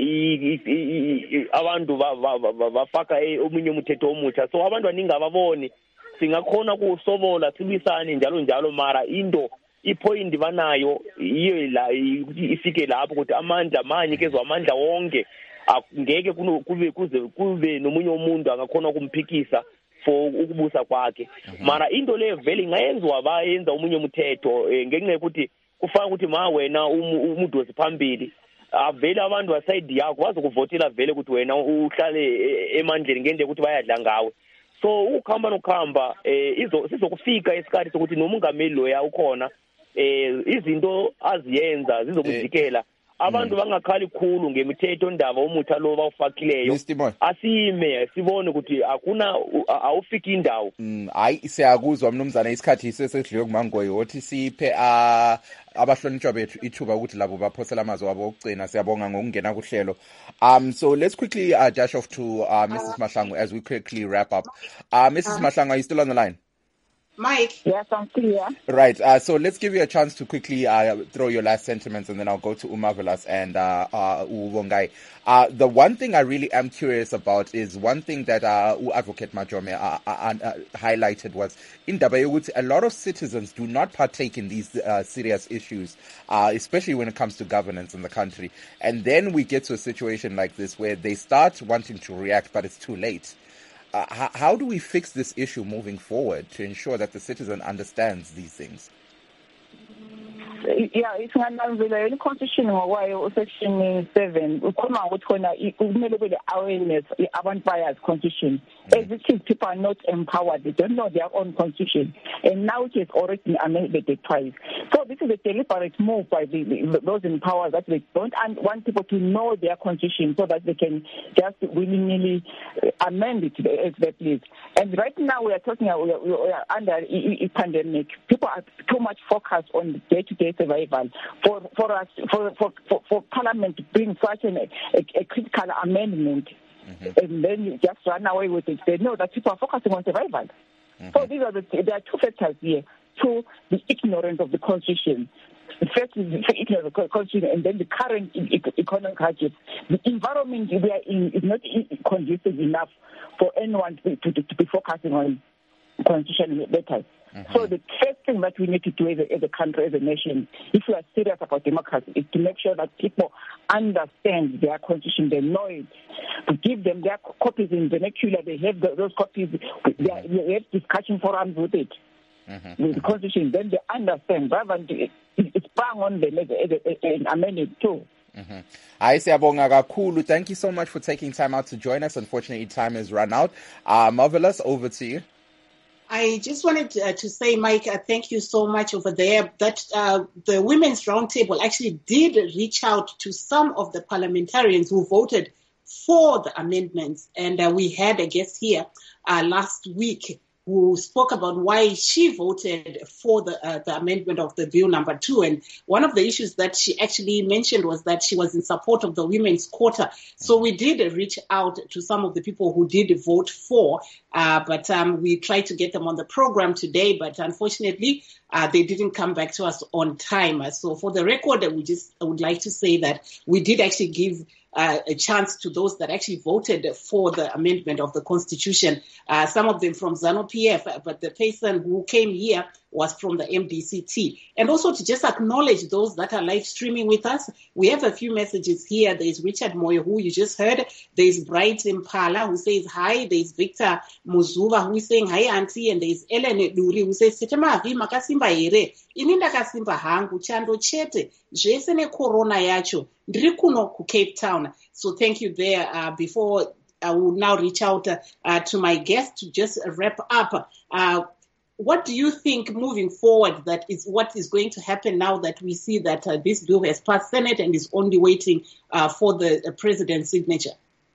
abantu bafaka omunye umthetho omutsha so abantu baningi ababoni singakhona kusobola sibisane njalo njalo mara into ipoint banayo iyo la ifike lapho ukuthi amandla manyikezwe amandla wonke ngeke kube kuze kube nomunye umuntu angakhona ukumphikisa for ukubusa kwakhe mara into le vele ingayenzwa bayenza umunye umthetho ngenxa ukuthi kufana ukuthi ma wena umuntu wesiphambili avele abantu aside yakho bazokuvotela vele ukuthi wena uhlale emandleni ngende ukuthi bayadla ngawe. So ukuhamba nokuhamba eh izo sizokufika isikhathi sokuthi nomungameli loya ukhona eh izinto aziyenza zizokujikela abantu bangakhali khulu ngemithetho ndaba umutha lo bawufakileyo asime sibone ukuthi akuna awufiki indawo. Hayi siyakuzwa mnumzana isikhathi sesedliwe kumangoyi othi siphe a abahlonitshwa bethu ithuba ukuthi labo baphosela amazwi abo okugcina. Siyabonga ngokungena kuhlelo. Um so let's quickly uh, dash off to uh, Missus Mahlangu as we quickly wrap up. Uh, Missus Mahlangu, are you still on the line? Mike? Yes, I'm clear. Right. Uh, so let's give you a chance to quickly uh, throw your last sentiments, and then I'll go to Umavelas and uh, uh, Uwongai. Uh, the one thing I really am curious about is one thing that uh, Advocate Majome uh, uh, uh, highlighted was in Dabayuguti, a lot of citizens do not partake in these uh, serious issues, uh, especially when it comes to governance in the country. And then we get to a situation like this where they start wanting to react, but it's too late. Uh, how, how do we fix this issue moving forward to ensure that the citizen understands these things? Yeah, it's ngananzela in constitution ngokwayo section seven ukhuluma ukuthi khona kumele kube awareness abantu bayazi constitution. As it is, people are not empowered, they don't know their own constitution, and now it is already amended twice. So this is a deliberate move by the, the, those in power that they don't want people to know their constitution so that they can just willingly amend it as they please. And right now we are talking, we are, we are under a, a pandemic. People are too much focused on day-to-day survival. For for us, for for for, for Parliament to bring such an, a, a critical amendment, mm-hmm. and then you just run away with it. They know that people are focusing on survival. Mm-hmm. So these are the there are two factors here: two, the ignorance of the constitution. The first is the ignorance of the constitution, and then the current economic hardship. The environment we are in is not conducive enough for anyone to, to, to be focusing on constitutional matters. Mm-hmm. So the first thing that we need to do as a, as a country, as a nation, if we are serious about democracy, is to make sure that people understand their constitution, they know it, to give them their copies in vernacular, they have the, those copies, they, are, they have discussion forums with it, mm-hmm. with the constitution, then they understand, rather than it, it's bang on them as an amendment too. Mm-hmm. Hi, Siyabonga kakhulu. Thank you so much for taking time out to join us. Unfortunately, time has run out. Uh, Marvelous, over to you. I just wanted to, uh, to say, Mike, uh, thank you so much over there, that uh, the Women's Roundtable actually did reach out to some of the parliamentarians who voted for the amendments. And uh, we had a guest here uh, last week who spoke about why she voted for the uh, the amendment of the bill number two. And one of the issues that she actually mentioned was that she was in support of the women's quota. So we did reach out to some of the people who did vote for, uh, but um, we tried to get them on the program today, but unfortunately, uh, they didn't come back to us on time. So for the record, we just I would like to say that we did actually give Uh, a chance to those that actually voted for the amendment of the Constitution. Uh, some of them from ZANU-P F, but the person who came here was from the M D C T. And also to just acknowledge those that are live streaming with us. We have a few messages here. There's Richard Moyo, who you just heard. There's Bright Impala, who says hi. There's Victor Muzuva, who is saying hi, auntie. And there's Ellen Duri, who says, Sitama vi makasimba ere. Ininda kasimba hangu, chando chete. Jesene corona yacho. Ndrikuno ku Cape Town. So thank you there. Uh, before I will now reach out uh, uh, to my guest to just wrap up. Uh, what do you think moving forward that is what is going to happen now that we see that uh, this bill has passed Senate and is only waiting uh, for the uh, president's signature?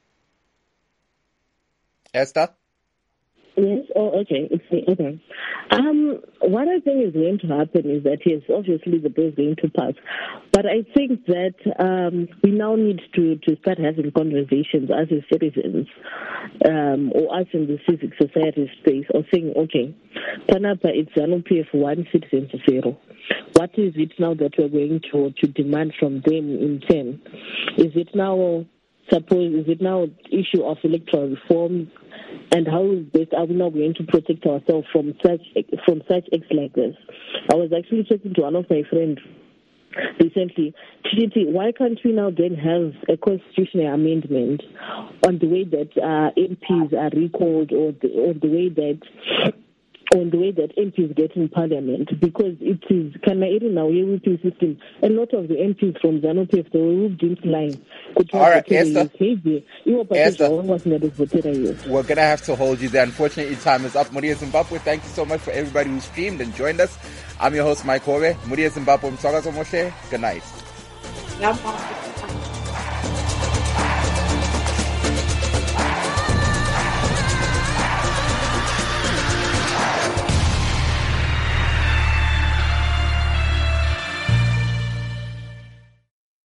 Esther? Yes, oh, okay. It's me. Okay. Um, what I think is going to happen is that, yes, obviously the bill is going to pass. But I think that um, we now need to, to start having conversations as citizens um, or us in the civic society space or saying, okay, Panapa, it's ZANU-P F one, citizens zero. What is it now that we're going to, to demand from them in turn? Is it now... Suppose is it now issue of electoral reform, and how is this, are we now going to protect ourselves from such from such acts like this? I was actually talking to one of my friends recently. T T, why can't we now then have a constitutional amendment on the way that uh, M Ps are recalled, or the, or the way that on the way that M Ps get in parliament, because it is kind of now a system. A lot of the M Ps from ZANU-P F, they were moved into line. All right, Esther. Esther. Esther. We're going to have to hold you there. Unfortunately, time is up. Muria Zimbabwe, thank you so much for everybody who streamed and joined us. I'm your host, Mike Hove. Muria Zimbabwe, Mswagazo Moshe. Good night. Yeah.